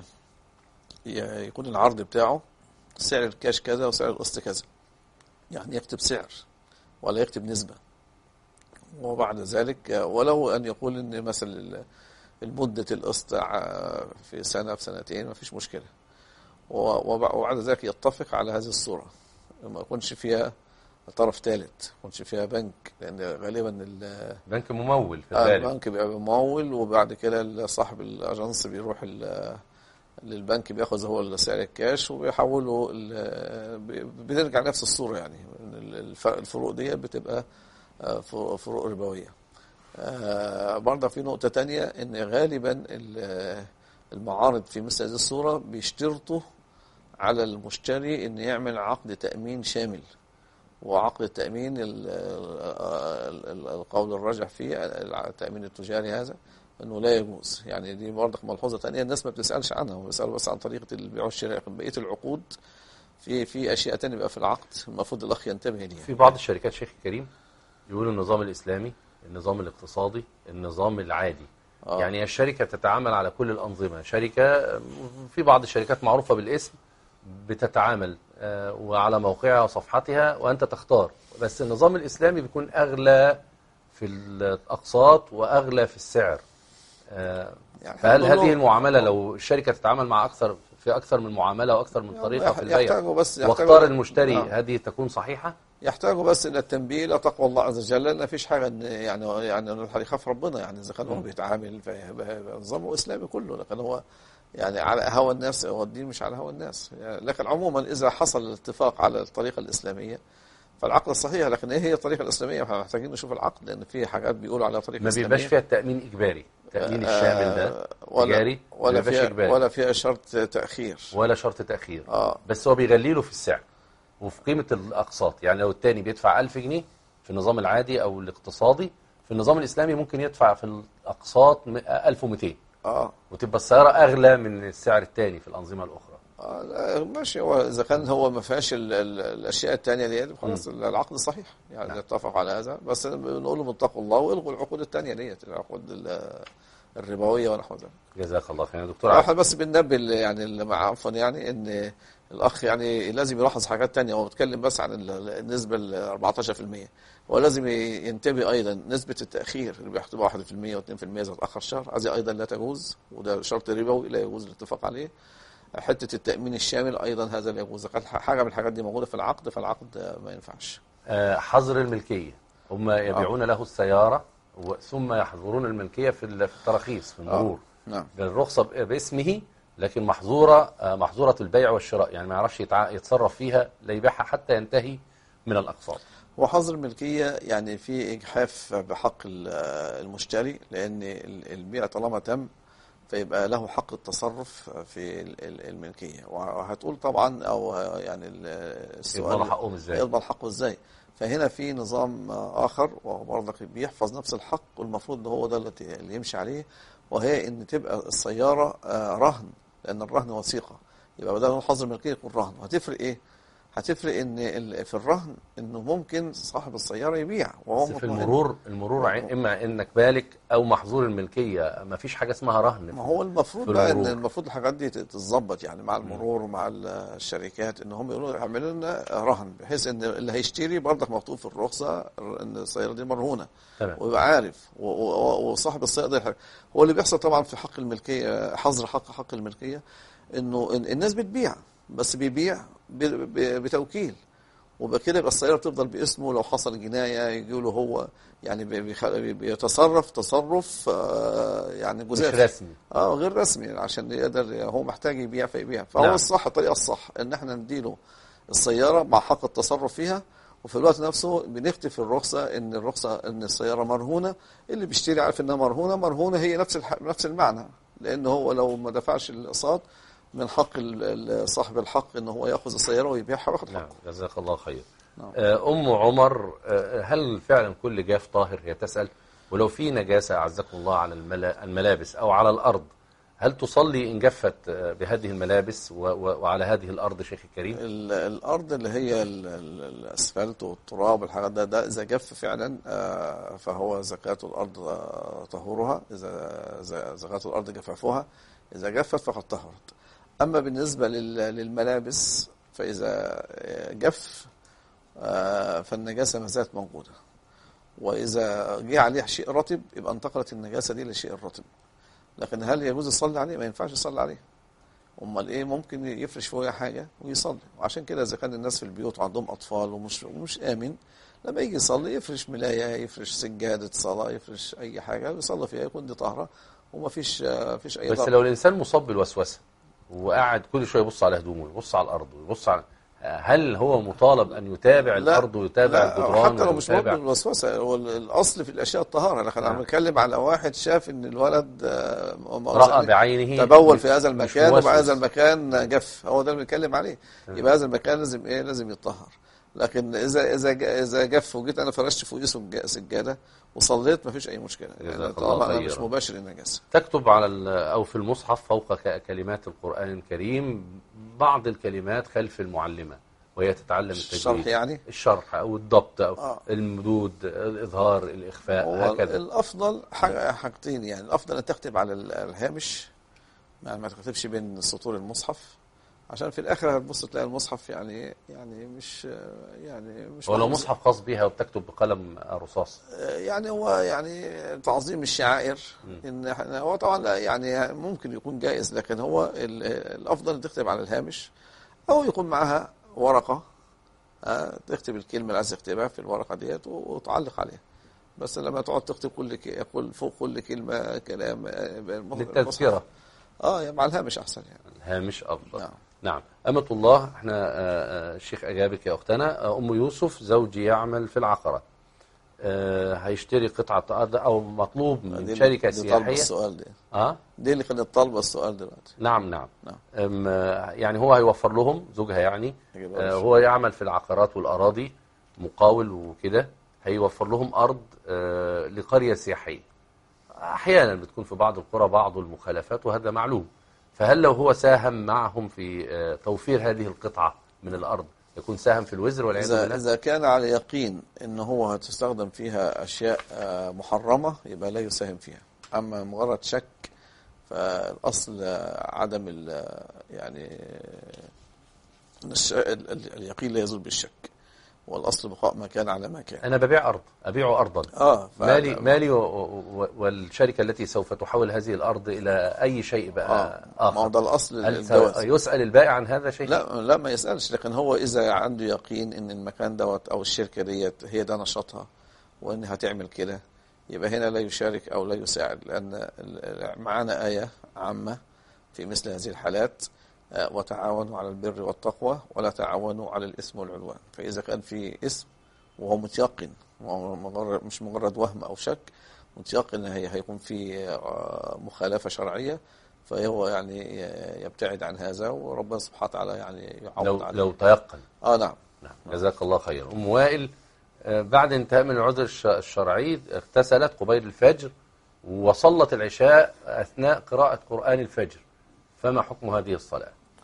يكون العرض بتاعه سعر الكاش كذا وسعر القسط كذا، يعني يكتب سعر ولا يكتب نسبة. وبعد ذلك ولو أن يقول إن مثلا المدة القسط في سنة في سنتين ما فيش مشكلة، وبعد ذلك يتفق على هذه الصورة، ما يكونش فيها طرف ثالث، ما يكونش فيها بنك، لأن غالبا البنك ممول في الغالب. البنك بيبقى ممول، وبعد كده صاحب الأجنس بيروح للبنك بياخذ هو سعر الكاش وبيحوله، بنرجع نفس الصورة. يعني الفروق دي بتبقى فروق ربوية. برضه في نقطة تانية، ان غالبا المعارض في مثل هذه الصورة بيشترطوا على المشتري ان يعمل عقد تأمين شامل، وعقد التأمين القول الراجح فيه التأمين التجاري هذا انه لا يجوز. يعني دي برضه ملحوظة تانية الناس ما بتسألش عنها، وبيسألوا بس عن طريقة البيع والشراء. بقية العقود في في اشياء تانية بقى في العقد المفروض الاخ ينتبه ليها. في بعض الشركات شيخ الكريم يقولوا النظام الإسلامي، النظام الاقتصادي، النظام العادي. آه. يعني الشركة تتعامل على كل الأنظمة. شركة في بعض الشركات معروفة بالاسم بتتعامل آه وعلى موقعها وصفحتها وأنت تختار، بس النظام الإسلامي بيكون أغلى في الأقساط وأغلى في السعر. آه يعني فهل هذه المعاملة لو الشركة تتعامل مع أكثر في أكثر من معاملة وأكثر من طريقة في البيع واختار المشتري، آه. هذه تكون صحيحة؟ يحتاجوا بس الى التنبيه الى تقوى الله عز وجل، لان ما فيش حاجه يعني يعني الواحد يخاف ربنا. يعني اذا كان هو بيتعامل بنظامه اسلامي كله، لكن هو يعني على هوى الناس، هو الدين مش على هوى الناس. يعني لكن عموما اذا حصل الاتفاق على الطريقه الاسلاميه فالعقد الصحيح. لكن ايه هي الطريقه الاسلاميه؟ احنا محتاجين نشوف العقد، لان في حاجات بيقولوا على طريقه اسلاميه ما بيبقاش فيها التامين اجباري، التامين الشامل ده ولا ولا فيها ولا فيها شرط تاخير ولا شرط تاخير. آه. بس هو بيغلي له في السعر وفي قيمة الأقساط. يعني لو التاني بيدفع ألف جنيه في النظام العادي أو الاقتصادي، في النظام الإسلامي ممكن يدفع في الأقساط ألف ومئتين، آه. وتبقى السيارة أغلى من السعر التاني في الأنظمة الأخرى. آه ماشي. هو إذا كان هو ما فيهاش الأشياء التانية ديت خلاص العقد صحيح، يعني نعم. نتفق على هذا. بس بنقول لهم اتقوا الله والغوا العقود التانية ديت، العقود الربوية ونحو ذلك. جزاك الله خير يا دكتور. احنا بس بننبه يعني مع عفوا يعني ان الاخ يعني لازم يلاحظ حاجات تانية. هو بيتكلم بس عن النسبة ال أربعة عشر بالمئة، ولازم ينتبه ايضا نسبة التأخير اللي بيحتوى واحد بالمئة واثنين بالمئة اذا اتأخر شهر، هذه ايضا لا تجوز، وده شرط ربوي لا يجوز الاتفاق عليه. حتة التأمين الشامل ايضا هذا لا يجوز. حاجة من الحاجات دي موجودة في العقد فالعقد ما ينفعش. حظر الملكية، هم يبيعون آه. له السيارة ثم يحظرون الملكية في التراخيص في المرور. آه. نعم. بالرخصة باسمه، لكن محظورة محظورة البيع والشراء، يعني ما يعرفش يتصرف فيها لا يبيعها حتى ينتهي من الأقساط. وحظر الملكية يعني في إجحاف بحق المشتري، لأن البيع طالما تم فيبقى له حق التصرف في الملكية. وهتقول طبعا أو يعني السؤال يضمن حقه إزاي؟ يضمن حقه إزاي؟ فهنا في نظام آخر وبرضك بيحفظ نفس الحق، والمفروض هو ده اللي يمشي عليه، وهي ان تبقى السيارة رهن، لان الرهن وثيقة. يبقى بدل ما حظر الملكية يكون رهن. وهتفرق ايه؟ هتفرق ان ال- في الرهن انه ممكن صاحب السياره يبيع وهو بس في مطمئن. المرور المرور عن- اما انك بالك او محظور الملكيه، ما فيش حاجه اسمها رهن. ما هو المفروض في بقى ان المرور. المفروض الحاجات دي تتظبط يعني مع المرور ومع ال- الشركات ان هم يقولوا اعملوا لنا رهن، بحيث ان اللي هيشتري برضك مكتوب في الرخصه ان السياره دي مرهونه تمام. ويبقى عارف و- و- وصاحب السياره ده يحرك. هو اللي بيحصل طبعا في حق الملكيه، حظر حق حق الملكيه، انه إن- الناس بتبيع بس بيبيع ب- ب- بتوكيل، وبقى كده يبقى السياره بتفضل باسمه. لو حصل جنايه يجي له هو يعني بي- بيخ- بيتصرف تصرف آه، يعني مش جزافي رسمي. اه غير رسمي عشان يقدر، هو محتاج يبيع فيبيع. فهو نعم. الصح، الطريقه الصح ان احنا نديله السياره مع حق التصرف فيها، وفي الوقت نفسه بنكتب في الرخصه ان الرخصه ان السياره مرهونه. اللي بيشتري عارف انها مرهونه، مرهونه هي نفس الح... نفس المعنى، لان هو لو ما دفعش الاقساط من حق ال- ال- صاحب الحق ان هو ياخذ السياره ويبيعها وياخد حقه. نعم، جزاك الله خير. نعم. آه، أم عمر، آه، هل فعلا كل جاف طاهر؟ هي تسأل. ولو في نجاسة أعزكم الله على الملا- الملابس أو على الأرض، هل تصلي إن جفت آه، بهذه الملابس و- و- وعلى هذه الأرض شيخ الكريم؟ ال- الارض اللي هي ال- ال- الاسفلت والتراب والحاجات ده ده اذا جف فعلا آه، فهو زكاة الارض آه، طهورها، اذا إذا زكاة الارض جفافها، اذا جفت فقد طهرت. اما بالنسبه لل- للملابس فاذا آه، جف آه، فالنجاسه ما زالت موجوده، واذا جه عليها شيء رطب يبقى انتقلت النجاسه دي للشيء الرطب. لكن هل يجوز يصلي عليه؟ ما ينفعش يصلي عليه. امال ايه؟ ممكن يفرش فوقها حاجه ويصلي. وعشان كده اذا كان الناس في البيوت وعندهم اطفال ومش ومش امن، لما يجي يصلي يفرش ملايه، يفرش سجاده صلاه، يفرش اي حاجه ويصلي فيها، يكون دي طاهره وما فيش آه، فيش اي بس ضرر. لو الإنسان مصاب بالوسوسة وقاعد كل شوية يبص على هدومه، يبص على الأرض، ويبص على، هل هو مطالب أن يتابع الأرض ويتابع لا، الجدران حتى لو مش ويتابع- موجود الوسوسه، هو الاصل في الاشياء الطهاره. لكن نعم. انا بتكلم على واحد شاف ان الولد آه، رأى بعينه تبول مش- في هذا مش المكان موسوس. وبقى هذا المكان جف، هو ده اللي بنتكلم عليه. يبقى هذا المكان لازم ايه؟ لازم يتطهر. لكن اذا اذا ج- اذا جف وجيت انا فرشت فوقيه سج- سجاده وصليت ما فيش اي مشكله، جزاك يعني الله طالما انا خيرا. مش مباشر النجاسه. تكتب على ال- أو في المصحف فوق ك- كلمات القرآن الكريم بعض الكلمات خلف المعلمة وهي تتعلم التجويد. الشرح يعني؟ الشرح أو الضبط أو آه. المدود، الإظهار، الإخفاء، هو هكذا. الافضل حاجة حاجتين يعني. الافضل ان تكتب على ال- الهامش، يعني ما تكتبش بين سطور المصحف، عشان في الاخر هتبص تلاقي المصحف يعني يعني مش يعني مش ولو محفوظ. مصحف خاص بها وبتكتب بقلم رصاص. يعني هو يعني تعظيم الشعائر، ان احنا هو طبعا لا يعني ممكن يكون جائز، لكن هو ال- الافضل ان تكتب على الهامش او يكون معها ورقه آه، تكتب الكلمه اللي عايز تكتبها في الورقه ديت وتعلق عليها. بس لما تقعد تكتب كل ك- يقول فوق كل كلمه كلام آه، للتذكرة. اه يعني مع الهامش احسن يعني. الهامش أفضل. نعم. نعم. أمة الله، احنا آه، آه، الشيخ أجابك يا أختنا. آه، أم يوسف، زوجي يعمل في العقرة، آه، هيشتري قطعة أرض أو مطلوب من دي شركة دي طالبه سياحية. السؤال ده. اه دي اللي كانت طالبه السؤال دلوقتي. نعم نعم, نعم. أم، آه، يعني هو هيوفر لهم، زوجها يعني، يجيب آه، أرض. هو يعمل في العقارات والأراضي، مقاول وكده، هيوفر لهم أرض آه، لقرية سياحية. أحيانا بتكون في بعض القرى بعض المخالفات وهذا معلوم. فهل لو هو ساهم معهم في آه، توفير هذه القطعة من الأرض يكون ساهم في الوزر والعياذ إذا بالله؟ إذا كان على يقين إن هو هتستخدم فيها أشياء آه، محرمة يبقى لا يساهم فيها. أما مجرد شك فالأصل آه، عدم ال يعني الش- ال- ال- اليقين لا يزول بالشك، والأصل بقاء ما كان على ما كان. أنا ببيع أرض، أبيع أرضا. آه مالي مالي و- و- والشركة التي سوف تحول هذه الأرض إلى أي شيء بقى آه ما هو آخر. ده الأصل هل الجواز. يسأل البائع عن هذا شيء؟ لا لا ما يسألش، لكن هو إذا عنده يقين إن المكان دوت أو الشركة ديت هي ده نشاطها وإنها هتعمل كده، يبقى هنا لا يشارك أو لا يساعد. لأن ال- معانا آية عامة في مثل هذه الحالات آه، وتعاونوا على البر والتقوى ولا تعاونوا على الإثم والعدوان. فإذا كان في اسم وهو متيقن، وهو مجرد مش مجرد وهم أو شك، متيقن هي هيكون في آه، مخالفة شرعية، فهو يعني يبتعد عن هذا، وربنا سبحانه وتعالى يعني يعوض لو عليه. لو تيقن. اه نعم. نعم. جزاك الله خير. أم وائل، آه، بعد انتهاء من العذر الش- الشرعي اغتسلت قبيل الفجر وصلت العشاء أثناء قراءة قرآن الفجر، فما حكم هذه الصلاة؟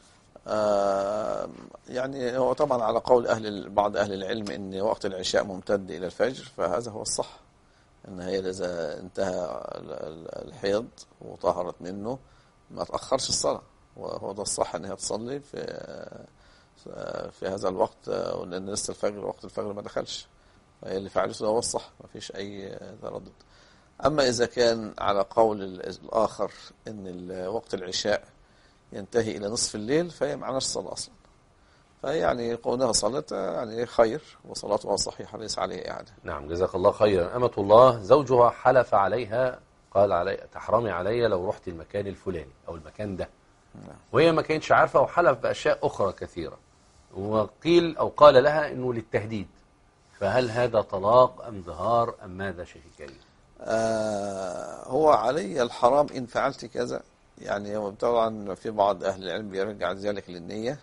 آه يعني هو طبعا على قول أهل بعض أهل العلم إن وقت العشاء ممتد إلى الفجر، فهذا هو الصح، إن هي إذا انتهى الحيض وطهرت منه ما تأخرش الصلاة، وهو ده الصح إن هي تصلي في في هذا الوقت، لأن لسه الفجر وقت الفجر ما دخلش، فهي اللي فعلته هو الصح، ما فيش أي تردد. أما إذا كان على قول الآخر إن وقت العشاء ينتهي إلى نصف الليل، فهي معناش صلاة أصلا، فهي يعني قولها صلاة يعني خير وصلاتها صحيحة ليس عليه إعادة. نعم جزاك الله خيرا. أمة الله زوجها حلف عليها، قال علي تحرمي علي لو رحت المكان الفلاني أو المكان ده، وهي ما كانتش عارفة وحلف بأشياء أخرى كثيرة، وقيل أو قال لها إنه للتهديد، فهل هذا طلاق أم ظهار أم ماذا شيخي كريم؟ آه هو علي الحرام إن فعلت كذا، يعني طبعا في بعض أهل العلم بيرجع ذلك للنية،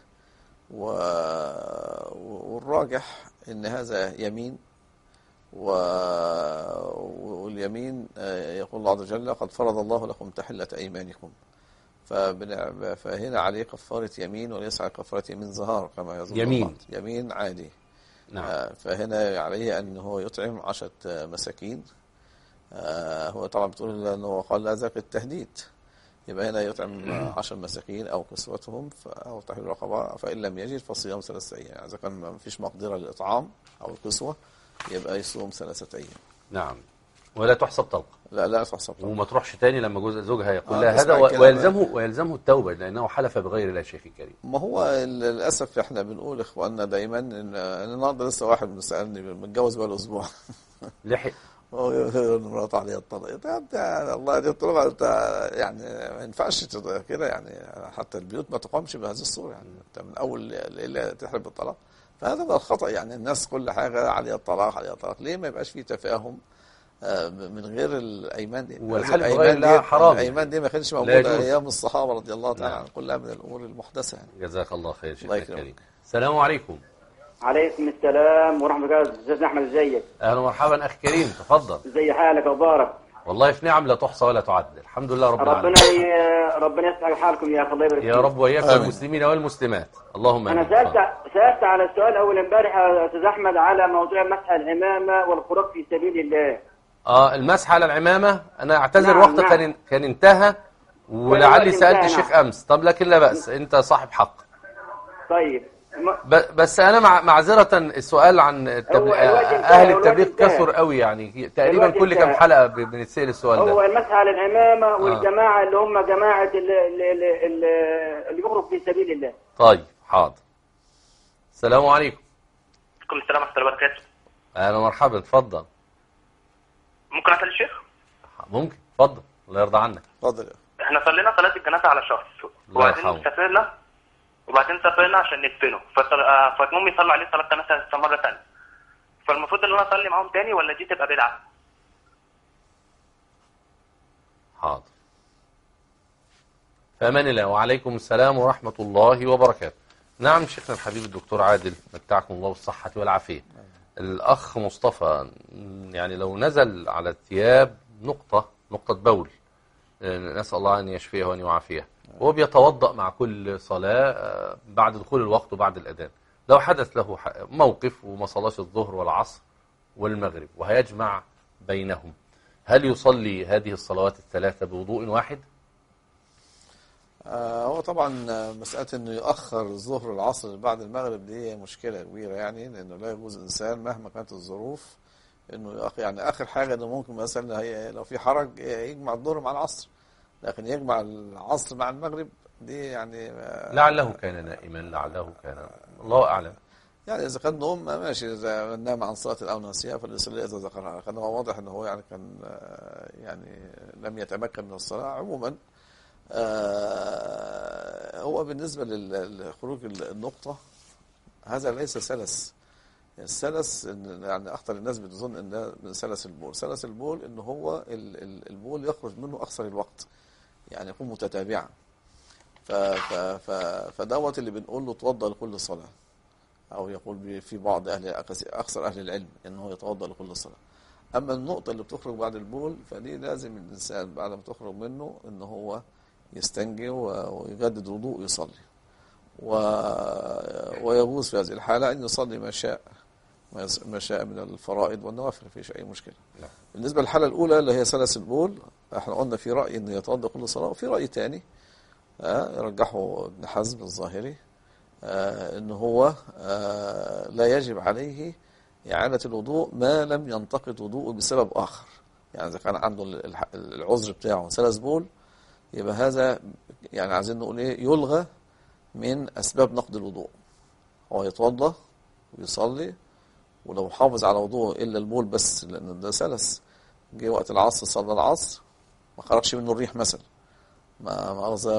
والراجح إن هذا يمين، واليمين يقول الله عز وجل قد فرض الله لكم تحلة أيمانكم، فهنا عليه كفارة يمين وليس على كفارة يمين ظهار كما يظن يمين يمين عادي. نعم. فهنا عليه أن هو يطعم عشرة مساكين. هو طبعا بتقول أنه قال لا ذاك التهديد، يبقى هنا يطعم عشر مساكين أو كسوتهم أو تحرير رقبة، فإن لم يجد فصيام ثلاثة أيام، يعني إذا كان ما فيش مقدرة للإطعام أو الكسوة يبقى يصوم ثلاثة أيام. نعم. ولا تحسب طلقة. لا لا تحسب طلقة. وما تروحش تاني لما جوز زوجها يقول لها هذا ويلزمه ويلزمه التوبة لأنه حلف بغير الله شيخ الكريم. ما هو للأسف احنا بنقول إخواننا دايما إن النهارده لسه واحد بيسألني متجوز بقى له أسبوع لحق مراته عليها الطلاق، الله دي الطلاق يعني ما ينفعش كده، يعني حتى البيوت ما تقامش بهذه الصورة، يعني انت من أول ليلة تحلف بالطلاق، فهذا من الخطأ. يعني الناس كل حاجة عليها الطلاق عليها الطلاق، ليه ما يبقاش فيه تفاهم من غير الأيمان دي؟ والحلف بغير الله حرام. الأيمان دي ما كانتش موجودة أيام الصحابة رضي الله تعالى عنهم، كلها من الأمور المحدثة يعني. جزاك الله خير شيخ الكريم. السلام عليكم. عليكم السلام ورحمة الله. أستاذ أحمد ازيك؟ أهلا ومرحبا أخي كريم، تفضل. ازي حالك وبارك؟ والله في نعم لا تحصى ولا تعد، الحمد لله رب العالمين. ربنا ي... ربنا يسعد حالكم يا أخي، الله يبارك فيك. يا رب وإياكم المسلمين والمسلمات، اللهم آمين. أنا سألت سألت على السؤال أول امبارح يا أستاذ أحمد على موضوع مسح العمامة والخروج في سبيل الله. آه المسح على العمامة، أنا أعتذر نعم وقت نعم. كان كان انتهى، ولعلي سألت الشيخ أمس، طب لكن لا بأس، أنت صاحب حق. طيب بس انا مع معذره السؤال عن التبليغ، اهل التبليغ كثر قوي، يعني تقريبا كل كم حلقه بنتسال السؤال ده. هو المسح على العمامه آه. والجماعه اللي هم جماعه اللي, اللي, اللي يخرج في سبيل الله. طيب حاضر. السلام عليكم. وعليكم السلام ورحمه الله وبركاته. اهلا ومرحبا، اتفضل. ممكن اسال الشيخ؟ ممكن، اتفضل الله يرضى عنك. اتفضل. احنا صلينا صلاه الجنازه على شخص وبعدين سافرنا وبعدين سافرنا عشان ندفنه، فالمهم يصلوا عليه صلاه جنازه مره ثانيه، فالمفروض ان انا اصلي معاهم تاني ولا دي تبقى بدعه؟ حاضر. فامان الله. وعليكم السلام ورحمه الله وبركاته. نعم شيخنا الحبيب الدكتور عادل، متعكم الله بالصحه والعافيه. الاخ مصطفى يعني لو نزل على الثياب نقطه نقطه بول، نسال الله ان يشفيه وان يعافيه، وهو بيتوضأ مع كل صلاة بعد دخول الوقت وبعد الأذان، لو حدث له موقف وما صلاش الظهر والعصر والمغرب وهيجمع بينهم، هل يصلي هذه الصلوات الثلاثة بوضوء واحد؟ آه هو طبعا مسألة أنه يؤخر الظهر والعصر بعد المغرب دي مشكلة كبيرة، يعني لأنه لا يجوز الإنسان مهما كانت الظروف أنه يؤخر، يعني آخر حاجة أنه ممكن مثلا هي لو في حرج يجمع الظهر مع العصر، لكن يجمع العصر مع المغرب دي يعني لعله كان نائما، لعله كان الله أعلم. يعني إذا كان نوم ماشي، إذا نام عن صلاة أو نسيها فليصلي إذا ذكرها، لكن هو واضح أنه هو يعني كان يعني لم يتمكن من الصلاة. عموما هو بالنسبة للخروج النقطة هذا ليس سلس. السلس يعني أخطر الناس بتظن أنه من سلس البول. سلس البول أنه هو البول يخرج منه أقصر الوقت، يعني يكون متتابعا، فدوت اللي بنقول له توضأ لكل صلاة، أو يقول في بعض أهل أكثر أهل العلم أنه يتوضأ لكل صلاة. أما النقطة اللي بتخرج بعد البول فدي لازم الإنسان بعد ما تخرج منه أنه هو يستنجي ويجدد وضوء ويصلي. و... ويجوز في هذه الحالة أن يصلي ما شاء ما شاء من الفرائض والنوافل، فيش أي مشكلة. لا. بالنسبة للحالة الأولى اللي هي سلس البول، احنا قلنا في رأي أن يتوضأ كل صلاة، وفي رأي تاني آه يرجحه ابن حزم الظاهري آه أنه هو آه لا يجب عليه إعادة الوضوء ما لم ينتقد وضوءه بسبب آخر. يعني إذا كان عنده العذر بتاعه سلس بول، يبقى هذا يعني عايزين نقول إيه، يلغى من أسباب نقد الوضوء. هو يتوضأ ويصلي، ولو حافظ على وضوءه إلا البول بس، لأن ده سلس، جه وقت العصر صلى العصر ما خرجش منه الريح مثلا، ما ما,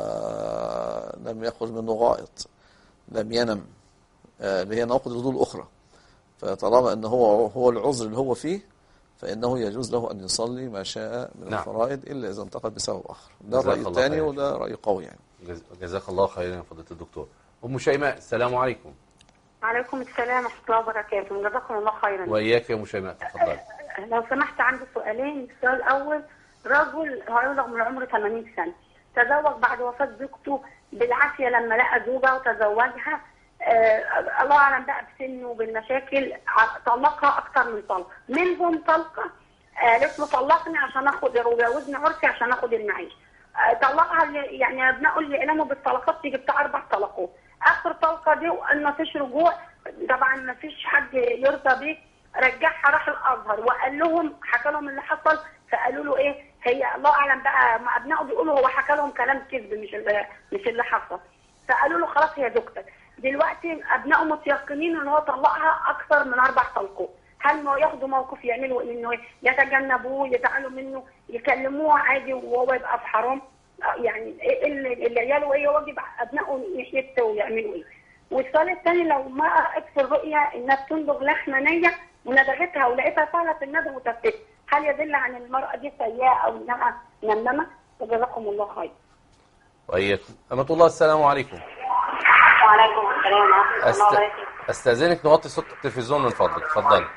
ما لم يخرج منه غائط، لم ينم، اللي هي نواقض الوضوء الأخرى. فطالما أنه هو هو العذر اللي هو فيه، فإنه يجوز له أن يصلي ما شاء من نعم. الفرائض إلا إذا انتقد بسبب آخر. ده الرأي الثاني، وده رأي قوي يعني. جزاك الله خيرا يا فضيلة الدكتور. أم شيماء، السلام عليكم. وعليكم السلام ورحمة الله وبركاته. جزاكم الله خيرا. وإياك يا أم شيماء، تفضلي. لو سمحت عندي سؤالين. السؤال الأول، رجل هيبلغ من عمره ثمانين سنة، تزوج بعد وفاة زوجته بالعافية لما لقى زوجة وتزوجها، آه الله أعلم بقى بسنه وبالمشاكل، طلقها أكثر من طلقة، منهم طلقة قالت له طلقني عشان آخد وجوزني عرفي عشان آخد المعيش. آه طلقها يعني أبنائه اللي يعلموا بالطلقات تيجي بتاع أربع طلقات. آخر طلقة دي وأن مفيش رجوع، طبعا مفيش حد يرضى بيه، رجعها راح الأزهر وقال لهم، حكى لهم اللي حصل، فقالوا له إيه، هي الله أعلم بقى، ما أبنائه بيقولوا هو حكى لهم كلام كذب مش اللي مش اللي حصل. فقالوا له خلاص هي زوجتك. دلوقتي أبنائه متيقنين إن هو طلقها أكثر من أربع طلقات. هل ما ياخدوا موقف يعملوا إنه يتجنبوه، يزعلوا منه، يكلموه عادي وهو يبقى في حرام؟ يعني اللي عياله ايه واجب ابنائه يحيته ويعملوا ايه. والسؤال الثاني، لو ما رأت في الرؤيا انها بتندغ لحمه نيه وندغتها ولقيتها فعلت الندغ وتفتت، هل يدل عن المراه دي سيئه او انها نمامه؟ وجزاكم الله خير. واياكم. أمة الله، السلام عليكم. وعليكم السلام ورحمه الله وبركاته. استاذنك نوطي صوت التلفزيون من فضلك، اتفضلي.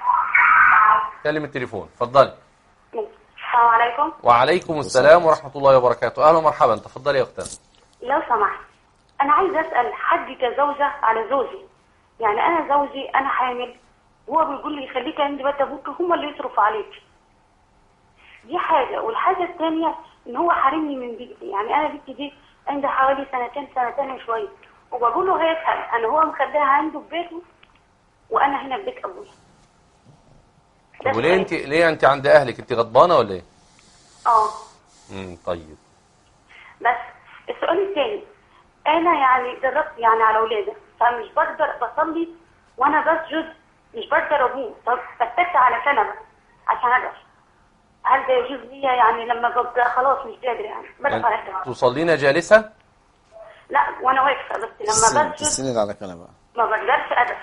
كلم التليفون، اتفضلي. السلام عليكم. وعليكم السلام ورحمة الله وبركاته. أهلا ومرحبا، تفضلي يا أختنا. لو سمحت، أنا عايزة أسأل حد كزوجة على زوجي. يعني أنا زوجي أنا حامل، هو بيقول لي خليك عند بيت أبوك، هم اللي يصرفوا عليك. دي حاجة. والحاجة الثانية إن هو حارمني من بيتي. يعني أنا بيتي دي عندها حوالي سنتين سنتين وشوية، وبقول له هيفهم أنا هو مخليها عنده في بيته وأنا هنا في بيت أبوي. طب وليه انت ليه انت عند اهلك؟ انت غضبانه ولا ايه؟ اه. امم طيب. بس السؤال الثاني، انا يعني جربت يعني على اولادي، فمش بقدر بصلي وانا بسجد، مش بقدر اقوم، طب بتك على كنبه عشان اقف. هل ده يجوز ليا؟ يعني لما ببقى خلاص مش قادر يعني بقف على كنبه. تصلين جالسه؟ لا وانا واقفه، بس لما بسجد تسند على كنبه ما بقدرش اقف،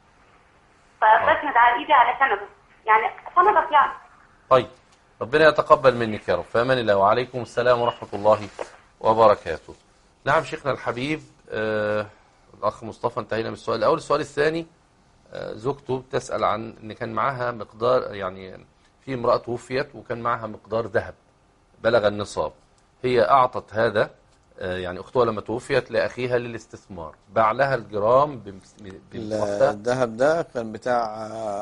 فبسند على ايدي على كنبه، يعني صنبت يعني. طيب، ربنا يتقبل منك يا رب. فأمان الله. وعليكم السلام ورحمة الله وبركاته. نعم شيخنا الحبيب. آه الأخ مصطفى، انتهينا من السؤال الأول. السؤال الثاني، آه زوجته بتسأل عن أن كان معها مقدار، يعني في امرأة توفيت وكان معها مقدار ذهب بلغ النصاب، هي أعطت هذا آه يعني أختها لما توفيت لأخيها للاستثمار، باع لها الجرام بالوقتها. الذهب ده كان بتاع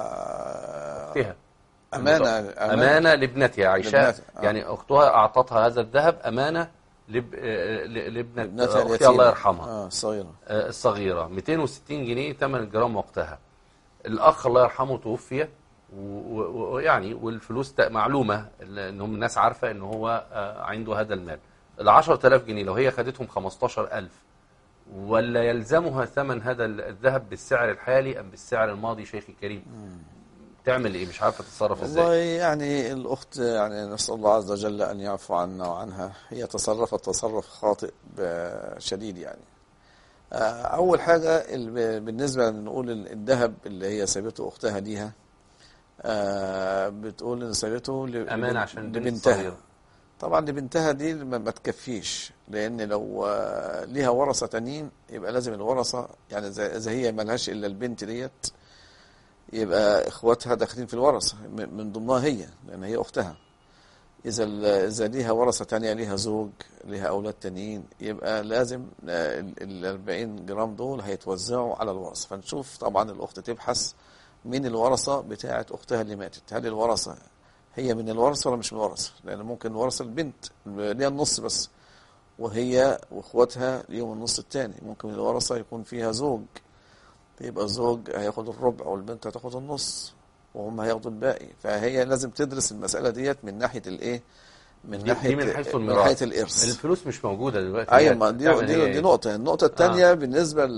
أختها، أمانة أمانة, أمانة لابنتها عائشة. آه. يعني أختها أعطتها هذا الذهب أمانة لب... لابنة أختها الله يرحمها، آه الصغيرة آه الصغيرة مئتين وستين جنيه ثمن الجرام وقتها. الأخ الله يرحمه توفي، ويعني والفلوس معلومة إنهم الناس عارفة إن هو آه عنده هذا المال. العشرة آلاف جنيه لو هي خدتهم خمستاشر ألف، ولا يلزمها ثمن هذا الذهب بالسعر الحالي أم بالسعر الماضي شيخي الكريم؟ مم. تعمل ايه؟ مش عارفه تتصرف ازاي. والله يعني الاخت يعني نسال الله عز وجل ان يعفو عنا وعنها، هي تصرفت تصرف خاطئ شديد. يعني اول حاجه بالنسبه نقول الذهب اللي هي سابته اختها ليها، بتقول ان سابته امانه عشان لبنتها. طبعا لبنتها دي ما تكفيش، لان لو ليها ورثه تانيين يبقى لازم الورثه، يعني اذا هي مالهاش الا البنت ديت يبقى اخواتها داخلين في الورثه من ضمنها هي، لان هي اختها. إذا إذا ليها ورثة تانية، ليها زوج، ليها أولاد تانيين، يبقى لازم ال أربعين جرام دول هيتوزعوا على الورثة. فنشوف طبعا الأخت تبحث مين الورثة بتاعة أختها اللي ماتت، هل الورثة هي من الورثة ولا مش من الورثة؟ لأن ممكن الورثة البنت ليها النص بس، وهي واخواتها ليهم النص التاني. ممكن الورثة يكون فيها زوج، يبقى الزوج هياخد الربع والبنت هتاخد النص وهم هياخدوا الباقي. فهي لازم تدرس المسألة ديت من ناحية الايه، من دي ناحية دي من حيث من ناحية الإرث. الفلوس مش موجودة دلوقتي. أيوة، ما دي دي, دي نقطة. النقطة الثانية آه. بالنسبة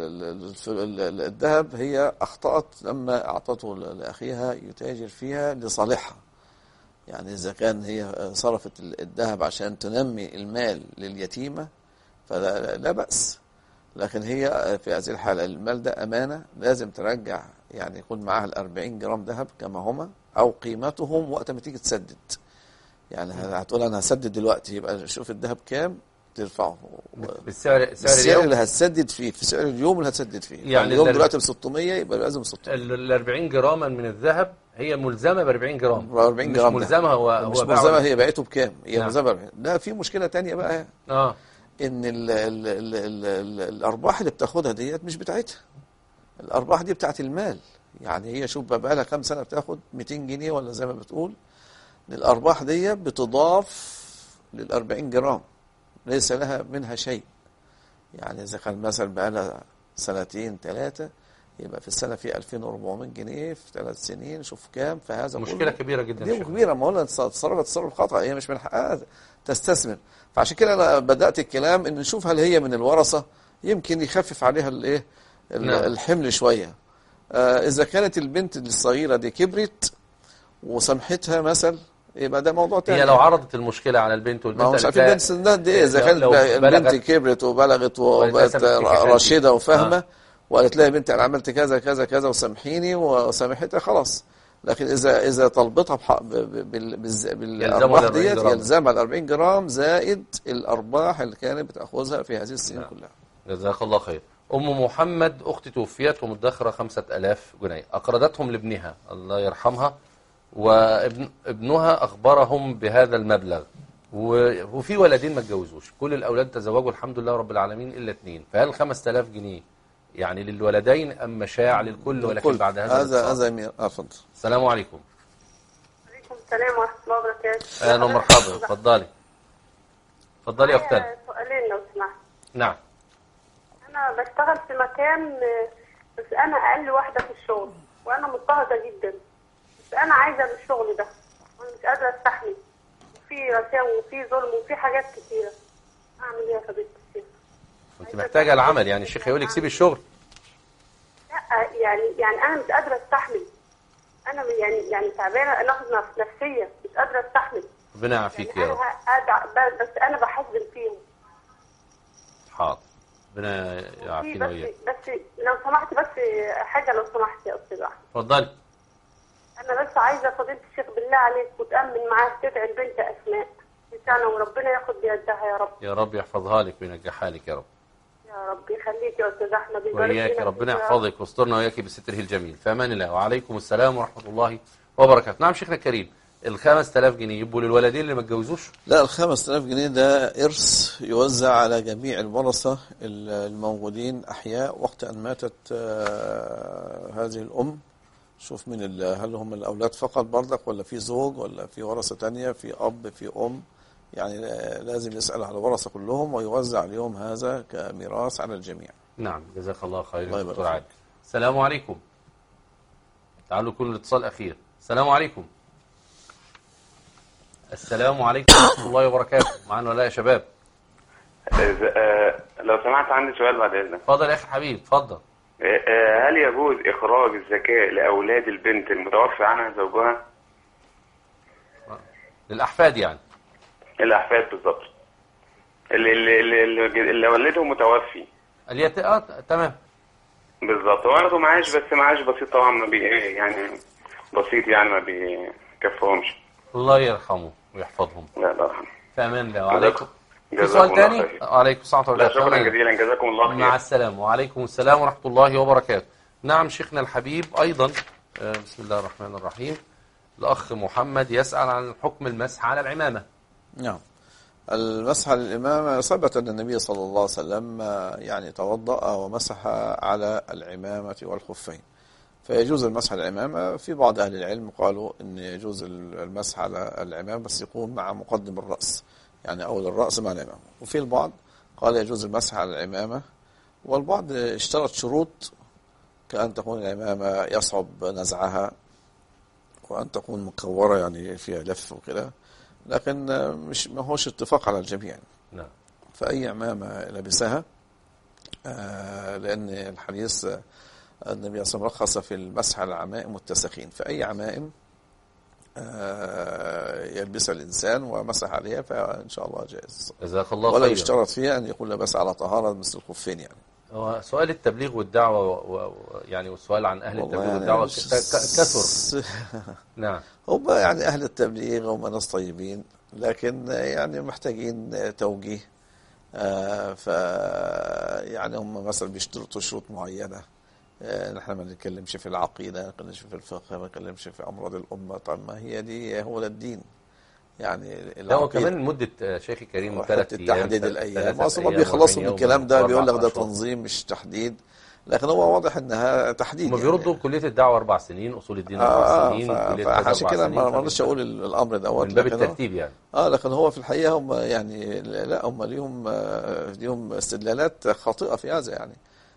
للذهب، هي أخطأت لما أعطته لأخيها يتاجر فيها لصالحها. يعني إذا كان هي صرفت الذهب عشان تنمي المال لليتيمة فلا لا بأس، لكن هي في هذه الحالة المال ده أمانة، لازم ترجع، يعني يكون معاها الأربعين جرام ذهب كما هما أو قيمتهم وقت ما تيجي تسدد. يعني هتقول أنا هسدد دلوقتي، يبقى شوف الذهب كام ترفعه بالسعر السعر اللي هتسدد فيه، في سعر اليوم اللي هتسدد فيه. يعني, يعني اليوم دلوقتي ب ستمية، يبقى لازم ستمية. ال أربعين جراما من الذهب هي ملزمة ب أربعين جرام، أربعين جرام مش ملزمة هو هو مش ملزمة هي باعته بكام، هي ملزمة. نعم. ده في مشكلة تانية بقى، اه ان ال ال ال ال ال الارباح اللي بتاخدها ديت مش بتاعتها، الارباح دي بتاعت المال. يعني هي شوف بقى لها كام سنة بتاخد مئتين جنيه ولا زي ما بتقول، الارباح دي بتضاف للأربعين جرام، ليس لها منها شيء. يعني إذا كان مثلا بقى لها سنتين ثلاثة، يبقى في السنة في ألفين وأربعمائة جنيه في ثلاث سنين، شوف كام. فهذا مشكلة كبيرة جدا، دي كبيرة. ما هو تصرفت تصرف خطأ، هي مش من حقها تستثمر. فعشان كده أنا بدأت الكلام إن نشوف هل هي من الورثة، يمكن يخفف عليها الإيه الحمل شوية. آه إذا كانت البنت الصغيرة دي كبرت وسمحتها مثلا، يبقى ده موضوع تاني. هي لو عرضت المشكلة على البنت والبنت، ما هو مش عارفين البنت سنها دي ايه. اذا كانت البنت كبرت وبلغت وبقت راشدة وفاهمة آه. وقالت لها يا بنتي انا عملت كذا كذا كذا وسامحيني، وسامحتها خلاص. لكن اذا اذا طلبتها بالارباح ديت يلزمها ال أربعين جرام زائد الارباح اللي كانت بتاخذها في هذه السنين نعم. كلها. جزاك الله خير. ام محمد اختي توفيت ومدخره خمسة آلاف جنيه، اقرضتهم لابنها الله يرحمها، وابنها أخبرهم بهذا المبلغ، وفي ولدين ما اتجوزوش، كل الأولاد تزوجوا الحمد لله رب العالمين إلا اثنين. فهل خمسة آلاف جنيه يعني للولدين أم مشاع للكل؟ ولكن بعد هذا هذا هذا مين؟ اتفضل. السلام عليكم. وعليكم السلام ورحمة الله وبركاته. أهلا ومرحبا، اتفضلي. اتفضلي يا أختنا. سؤالين لو سمحت. نعم. أنا بشتغل في مكان، بس أنا أقل واحدة في الشغل وأنا مضطهدة جدا، بس أنا عايزة من الشغل ده وأنا مش قادرة أستحمل، وفي رشاوى وفي ظلم وفي حاجات كتيرة. أعمل إيه يا فضيلة الشيخ؟ أنت محتاجة العمل، يعني الشيخ يقول لك سيبي الشغل؟ لا يعني يعني أنا مش قادرة أستحمل، أنا يعني يعني تعبانة، أنا نفسية مش قادرة أستحمل. ربنا يعافيك يا رب. أنا بس أنا بحزن فيهم. حاضر، ربنا يعافينا وياك. بس لو سمحت، بس حاجة لو سمحت يا أستاذ أحمد. اتفضلي. أنا بس عايزة فضيلة الشيخ بالله عليك وتأمن معاك تدعي البنت أسماء لسانة، وربنا ياخد بيدها يا رب. يا رب يحفظها لك وينجحها لك يا رب. يا رب يخليك يا أستاذ أحمد. وإياك، ربنا يحفظك ويسترنا وإياك بستره الجميل. في أمان الله، وعليكم السلام ورحمة الله وبركاته. نعم شيخنا الكريم، ال خمسة آلاف جنيه يبقوا للولدين اللي ما اتجوزوش؟ لا، ال خمسة آلاف جنيه ده إرث يوزع على جميع الورثة الموجودين أحياء وقت أن ماتت هذه الأم. شوف من هل هم الأولاد فقط برضك، ولا في زوج، ولا في ورثة تانية، في أب، في أم. يعني لازم يسأل على الورثة كلهم ويوزع اليوم هذا كميراث على الجميع. نعم، جزاك الله خير دكتور عادل. السلام عليكم. تعالوا كل الاتصال أخير. السلام عليكم. السلام عليكم ورحمة الله وبركاته. معانا ولا يا شباب؟ لو سمحت عندي سؤال بعد إذنك. اتفضل يا أخي حبيب، اتفضل. هل يجوز إخراج الزكاة لأولاد البنت المتوفى عنها زوجها؟ للأحفاد يعني؟ الأحفاد بالظبط، اللي اللي اللي, اللي ولده متوفي. اليت... اه تمام بالظبط. واخده معاش، بس معاش بسيط طبعا، ما بي يعني بسيط يعني ما بيكفهمش. الله يرحمه ويحفظهم. لا الله يرحمه. في أمان الله. وعليكم. في سؤال تاني؟ وعليكم السلام ورحمة الله. شكرا جزيلا، جزاكم الله خير. مع السلامة. وعليكم السلام ورحمة الله وبركاته. نعم شيخنا الحبيب أيضا. بسم الله الرحمن الرحيم. الأخ محمد يسأل عن حكم المسح على العمامة. نعم، المسح على الإمامة ثبت أن النبي صلى الله عليه وسلم يعني توضأ ومسح على العمامة والخفين، فيجوز المسح على العمامة. في بعض أهل العلم قالوا أن يجوز المسح على العمامة بس يكون مع مقدم الرأس، يعني أول الرأس مع العمامة. وفي البعض قال يجوز المسح على العمامة، والبعض اشترط شروط كأن تكون العمامة يصعب نزعها، وأن تكون مكورة يعني فيها لف وكده، لكن مش ما هوش اتفاق على الجميع. نعم. فأي عمامة لبسها، آه لأن الحديث النبي صلى الله عليه وسلم رخص في المسح على العمائم والتساخين، فأي عمائم آه يلبسها الإنسان ومسح عليها فإن شاء الله جائز. جزاك الله ولا خيرا. يشترط فيها أن يكون لبس على طهارة مثل الخفين يعني. هو سؤال التبليغ والدعوة و... و... يعني والسؤال عن أهل التبليغ يعني والدعوة ك... كثر. نعم. هم يعني أهل التبليغ هم ناس طيبين، لكن يعني محتاجين توجيه. آه ف يعني هم مثلا بيشترطوا شروط معينة. آه نحن ما نتكلمش في العقيدة، ما نتكلمش في الفقه، ما نتكلمش في أمراض الأمة. طب ما هي دي هو ده الدين يعني. هو كمان مدة شيخي كريم ثلاث أيام، تحديد الأيام أصلا بيخلصوا من الكلام ده، بيقول لك ده تنظيم مش تحديد، لكن هو واضح انها تحديد. هم بيردوا يعني. كليه الدعوه اربع سنين، اصول الدين اربع آه سنين، كليه فعشان كده ما رضيتش اقول الامر دوت من باب الترتيب يعني. اه لكن هو في الحقيقه هم يعني لا هم ليهم ليهم استدلالات خاطئه في هذا يعني.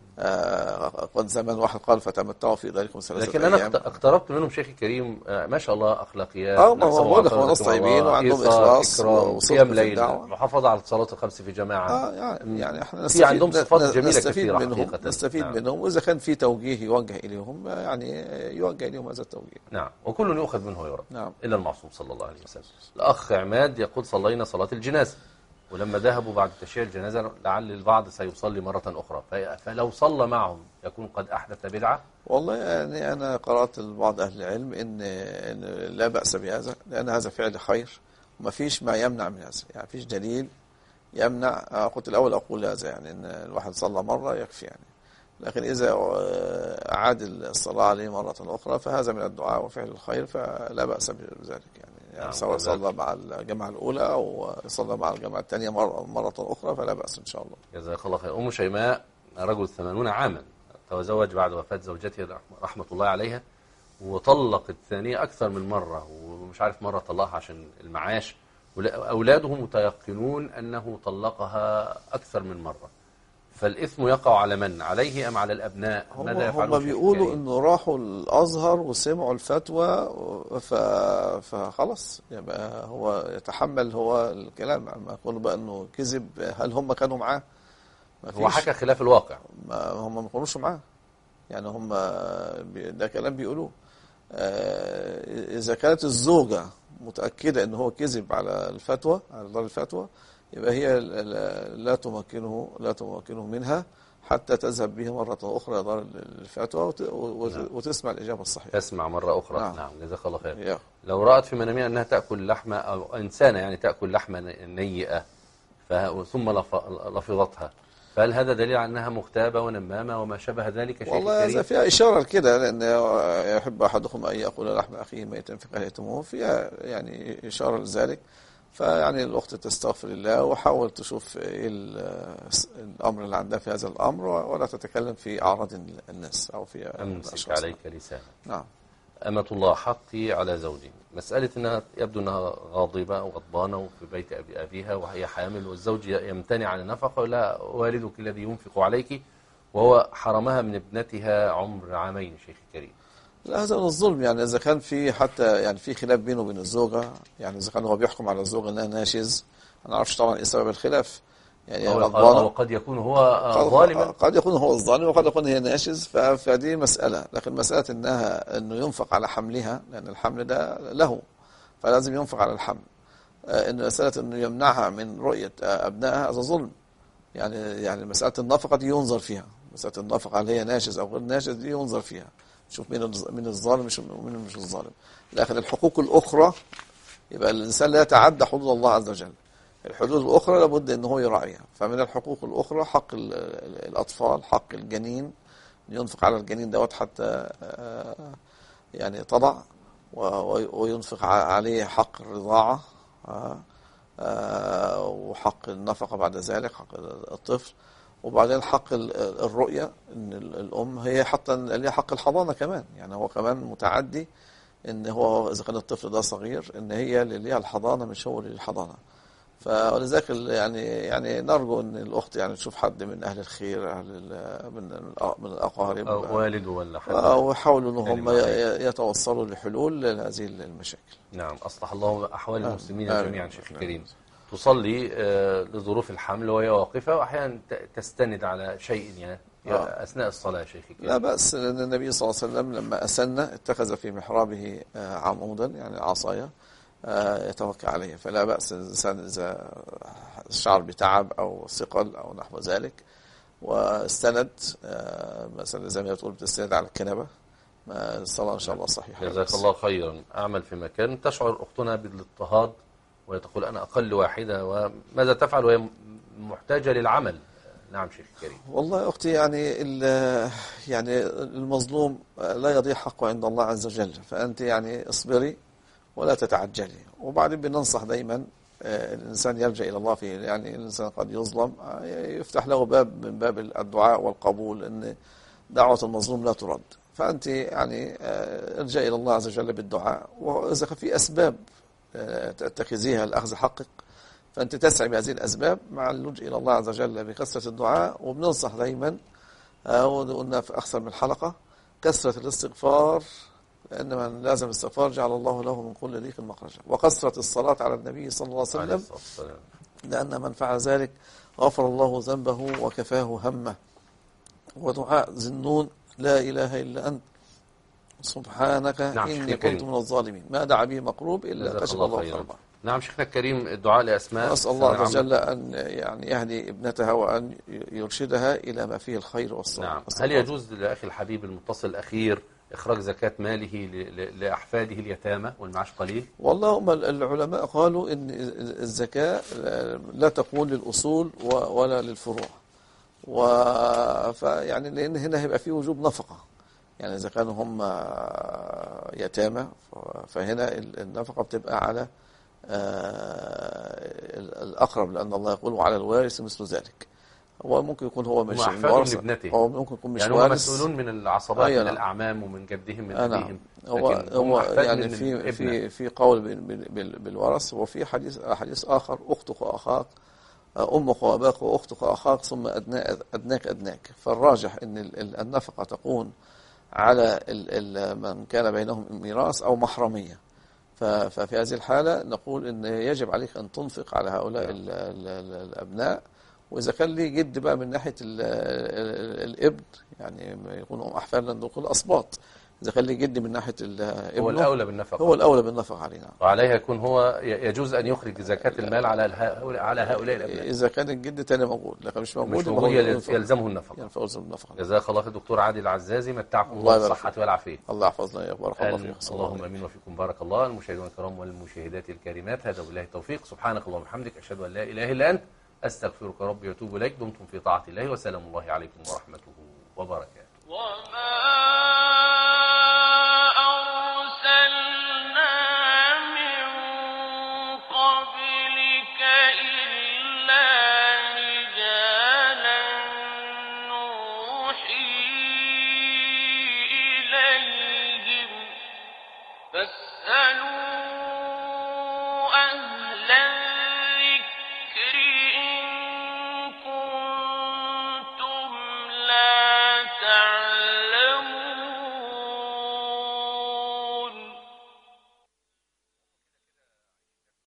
آه قد زمان واحد قال فتمتعوا في ذلكم ثلاثه لكن ايام. انا اقتربت منهم شيخي الكريم آه ما شاء الله اخلاقيات. اه ما هو واضح وناس طيبين وعندهم اخلاص وقيام ليل، محافظه على الصلاه الخمس في جماعه. اه يعني, يعني احنا في عندهم صفات جميله نستفيد كثيره منهم حقيقة. نستفيد نعم. منهم، واذا كان في توجيه يوجه اليهم يعني يوجه اليهم هذا التوجيه. نعم، وكل يؤخذ منه يرد. نعم. الا المعصوم صلى الله عليه وسلم. الاخ عماد يقول صلينا صلاه الجنازه، ولما ذهبوا بعد تشييع الجنازة لعل البعض سيصلي مرة أخرى، فلو صلى معهم يكون قد أحدث بدعة. والله يعني أنا قرأت لبعض أهل العلم إن, إن لا بأس بهذا، لأن هذا فعل خير وما فيش ما يمنع من هذا، يعني فيش دليل يمنع. كنت الأول أقول هذا يعني إن الواحد صلى مرة يكفي يعني، لكن إذا أعاد الصلاة عليه مرة أخرى فهذا من الدعاء وفعل الخير، فلا بأس بذلك يعني. يعني نعم سواء صلى مع الجماعة الأولى أو صلى مع الجماعة الثانية مرة, مرة أخرى فلا بأس إن شاء الله. جزاك الله خير. أم شيماء رجل ثمانون عاما تزوج بعد وفاة زوجته رحمة الله عليها، وطلق الثانية أكثر من مرة، ومش عارف مرة طلقها عشان المعاش، وأولاده متيقنون أنه طلقها أكثر من مرة، فالإثم يقع على من؟ عليه أم على الأبناء؟ ماذا يفعلون؟ هم بيقولوا إنه راحوا الأزهر وسمعوا الفتوى ف... فخلص يبقى هو يتحمل هو الكلام. ما يقولوا بقى إنه كذب، هل هم كانوا معاه؟ هو حكى خلاف الواقع. ما هم ما كانوش معاه يعني، هم ده كلام بيقولوه. إذا كانت الزوجة متأكدة إنه هو كذب على الفتوى، على دار الفتوى، يبقى هي لا تمكنه لا تمكنه منها حتى تذهب به مرة أخرى دار الفتوى وتسمع الإجابة الصحيحة. تسمع مرة أخرى. نعم, نعم. جزاك الله خير. يا. لو رأت في منامها أنها تأكل لحمة، أو إنسانة يعني تأكل لحمة نيئة ثم لفظتها، فهل هذا دليل على أنها مغتابة ونمامة وما شابه ذلك؟ شيء والله هذا فيها إشارة كده، لأن يحب أحدكم أن يأكل لحم أخيه ميتا فكرهتموه، فيها يعني إشارة لذلك. فيعني الأخت تستغفر الله وحاول تشوف إيه الأمر اللي عندها في هذا الأمر، ولا تتكلم في أعراض الناس أو في أمسك عليك لسانك. نعم. أمة الله حقي على زوجي، مسألة أنها يبدو أنها غاضبة أو غضبانة وفي بيت أبي أبيها وهي حامل، والزوج يمتنع عن النفقة، لا والدك الذي ينفق عليك، وهو حرمها من ابنتها عمر عامين. شيخ الكريم، لا هذا من الظلم يعني. إذا كان في حتى يعني في خلاف بينه وبين الزوجة، يعني إذا كان هو بيحكم على الزوجة أنها ناشز، أنا أعرفش طبعا إيه سبب الخلاف يعني. أو قد يكون هو ظالما، قد يكون هو الظالم وقد يكون هي ناشز، فدي مسألة. لكن مسألة أنها أنه ينفق على حملها، لأن الحمل ده له فلازم ينفق على الحمل. إن مسألة أنه يمنعها من رؤية أبنائها هذا ظلم يعني. يعني مسألة النفقة دي ينظر فيها، مسألة النفقة هل هي ناشز أو غير ناشز دي ينظر فيها، شوف مين من الظالم ومين مش الظالم. لكن الحقوق الأخرى يبقى الإنسان لا يتعدى حدود الله عز وجل. الحدود الأخرى لابد أن هو يراعيها. فمن الحقوق الأخرى حق الأطفال، حق الجنين، ينفق على الجنين دوت حتى يعني تضع، وينفق عليه حق الرضاعة وحق النفقة بعد ذلك، حق الطفل، وبعدين حق الرؤية، ان الام هي حتى ليها حق الحضانة كمان، يعني هو كمان متعدي، ان هو اذا كان الطفل ده صغير ان هي اللي ليها الحضانة مش هو اللي الحضانة. فلذلك يعني يعني نرجو ان الاخت يعني تشوف حد من اهل الخير، اهل من من الاقارب او والد ولا حد، ويحاولوا ان هم يتوصلوا لحلول لهذه المشاكل. نعم، اصلح الله احوال المسلمين جميعا. شيخ الكريم، تصلي لظروف الحمل وهي واقفة، واحيانا تستند على شيء يعني آه. اثناء الصلاة. شيخ الكريم، لا بأس، لأن النبي صلى الله عليه وسلم لما أسن اتخذ في محرابه عمودا يعني عصاية يتوكى عليه، فلا بأس الإنسان إذا الشعر بتعب أو ثقل أو نحو ذلك واستند، مثلا زي ما بتقول بتستند على الكنبة، الصلاة إن شاء الله صحيحة. جزاك الله خيرا. أعمل في مكان تشعر أختنا بالاضطهاد وتقول أنا أقل واحدة، وماذا تفعل وهي محتاجة للعمل؟ نعم شيخ الكريم. والله أختي يعني يعني المظلوم لا يضيع حقه عند الله عز وجل، فأنت يعني اصبري ولا تتعجلي. وبعدين بننصح دايما الإنسان يلجأ إلى الله فيه، يعني الإنسان قد يظلم يفتح له باب من باب الدعاء والقبول، أن دعوة المظلوم لا ترد، فأنت يعني ارجع إلى الله عز وجل بالدعاء، وإذا في أسباب تتخذيها لأخذ حقك فأنت تسعي بهذه الأسباب مع اللجوء إلى الله عز وجل بكثرة الدعاء. وبننصح دايما، وقلنا في أكثر من حلقة، كثرة الاستغفار، لأن من لازم الاستغفار جعل الله له من كل ضيق مخرجا، وكثرة الصلاة على النبي صلى الله عليه وسلم، لأن من فعل ذلك غفر الله ذنبه وكفاه همه. ودعاء ذنون لا إله إلا أنت سبحانك نعم إني كنت من الظالمين، ما دعا به مقروب إلا كشف الله كربه. نعم شيخنا الكريم، الدعاء لأسماء، نسأل الله عز وجل أن يعني يهدي ابنتها وأن يرشدها إلى ما فيه الخير والصلاح. نعم. هل يجوز لأخي الحبيب المتصل الأخير إخراج زكاة ماله لأحفاده اليتامى والمعاش قليل؟ والله هم العلماء قالوا إن الزكاة لا تكون للأصول ولا للفروع، ويعني لأن هنا هيبقى فيه وجوب نفقة، يعني إذا كانوا هم يتامى فهنا النفقة بتبقى على الأقرب، لأن الله يقول وعلى الوارث مثل ذلك. هو ممكن يكون هو مش وارث، هو ممكن يكون مش يعني وارث، هم مسؤولون من العصبات، من الأعمام ومن جدهم من أبيهم. هو هو يعني في في في قول بالورث، وفي حديث حديث آخر أختك وأخاك، أمك وأباك وأختك وأخاك ثم أدناك أدناك. فالراجح أن النفقة تكون على من كان بينهم ميراث أو محرمية، ففي هذه الحالة نقول أن يجب عليك أن تنفق على هؤلاء ال ال ال الأبناء. وإذا كان لي جد بقى من ناحية ال ال الابن، يعني يكونوا أحفاد لأن دول أسباط، إذا كان لي جد من ناحية الابن هو الأولى بالنفقة، هو الأولى بالنفقة علينا، وعليها يكون هو يجوز أن يخرج زكاة المال على على هؤلاء الأبناء إذا كان الجد تاني موجود، لكن مش موجود مش موجود يلزمه النفقة. النفقة. جزاك الله خير دكتور عادل العزازي، متعكم الله بالصحة والعافية. الله يحفظنا يا بارك الله فيك. اللهم امين وفيكم. بارك الله. المشاهدين الكرام والمشاهدات الكريمات، هذا بالله التوفيق. سبحانك اللهم وبحمدك، أشهد أن لا إله إلا أنت، أستغفرك ربي وأتوب إليك. دمتم في طاعة الله، وسلام الله عليكم ورحمته وبركاته.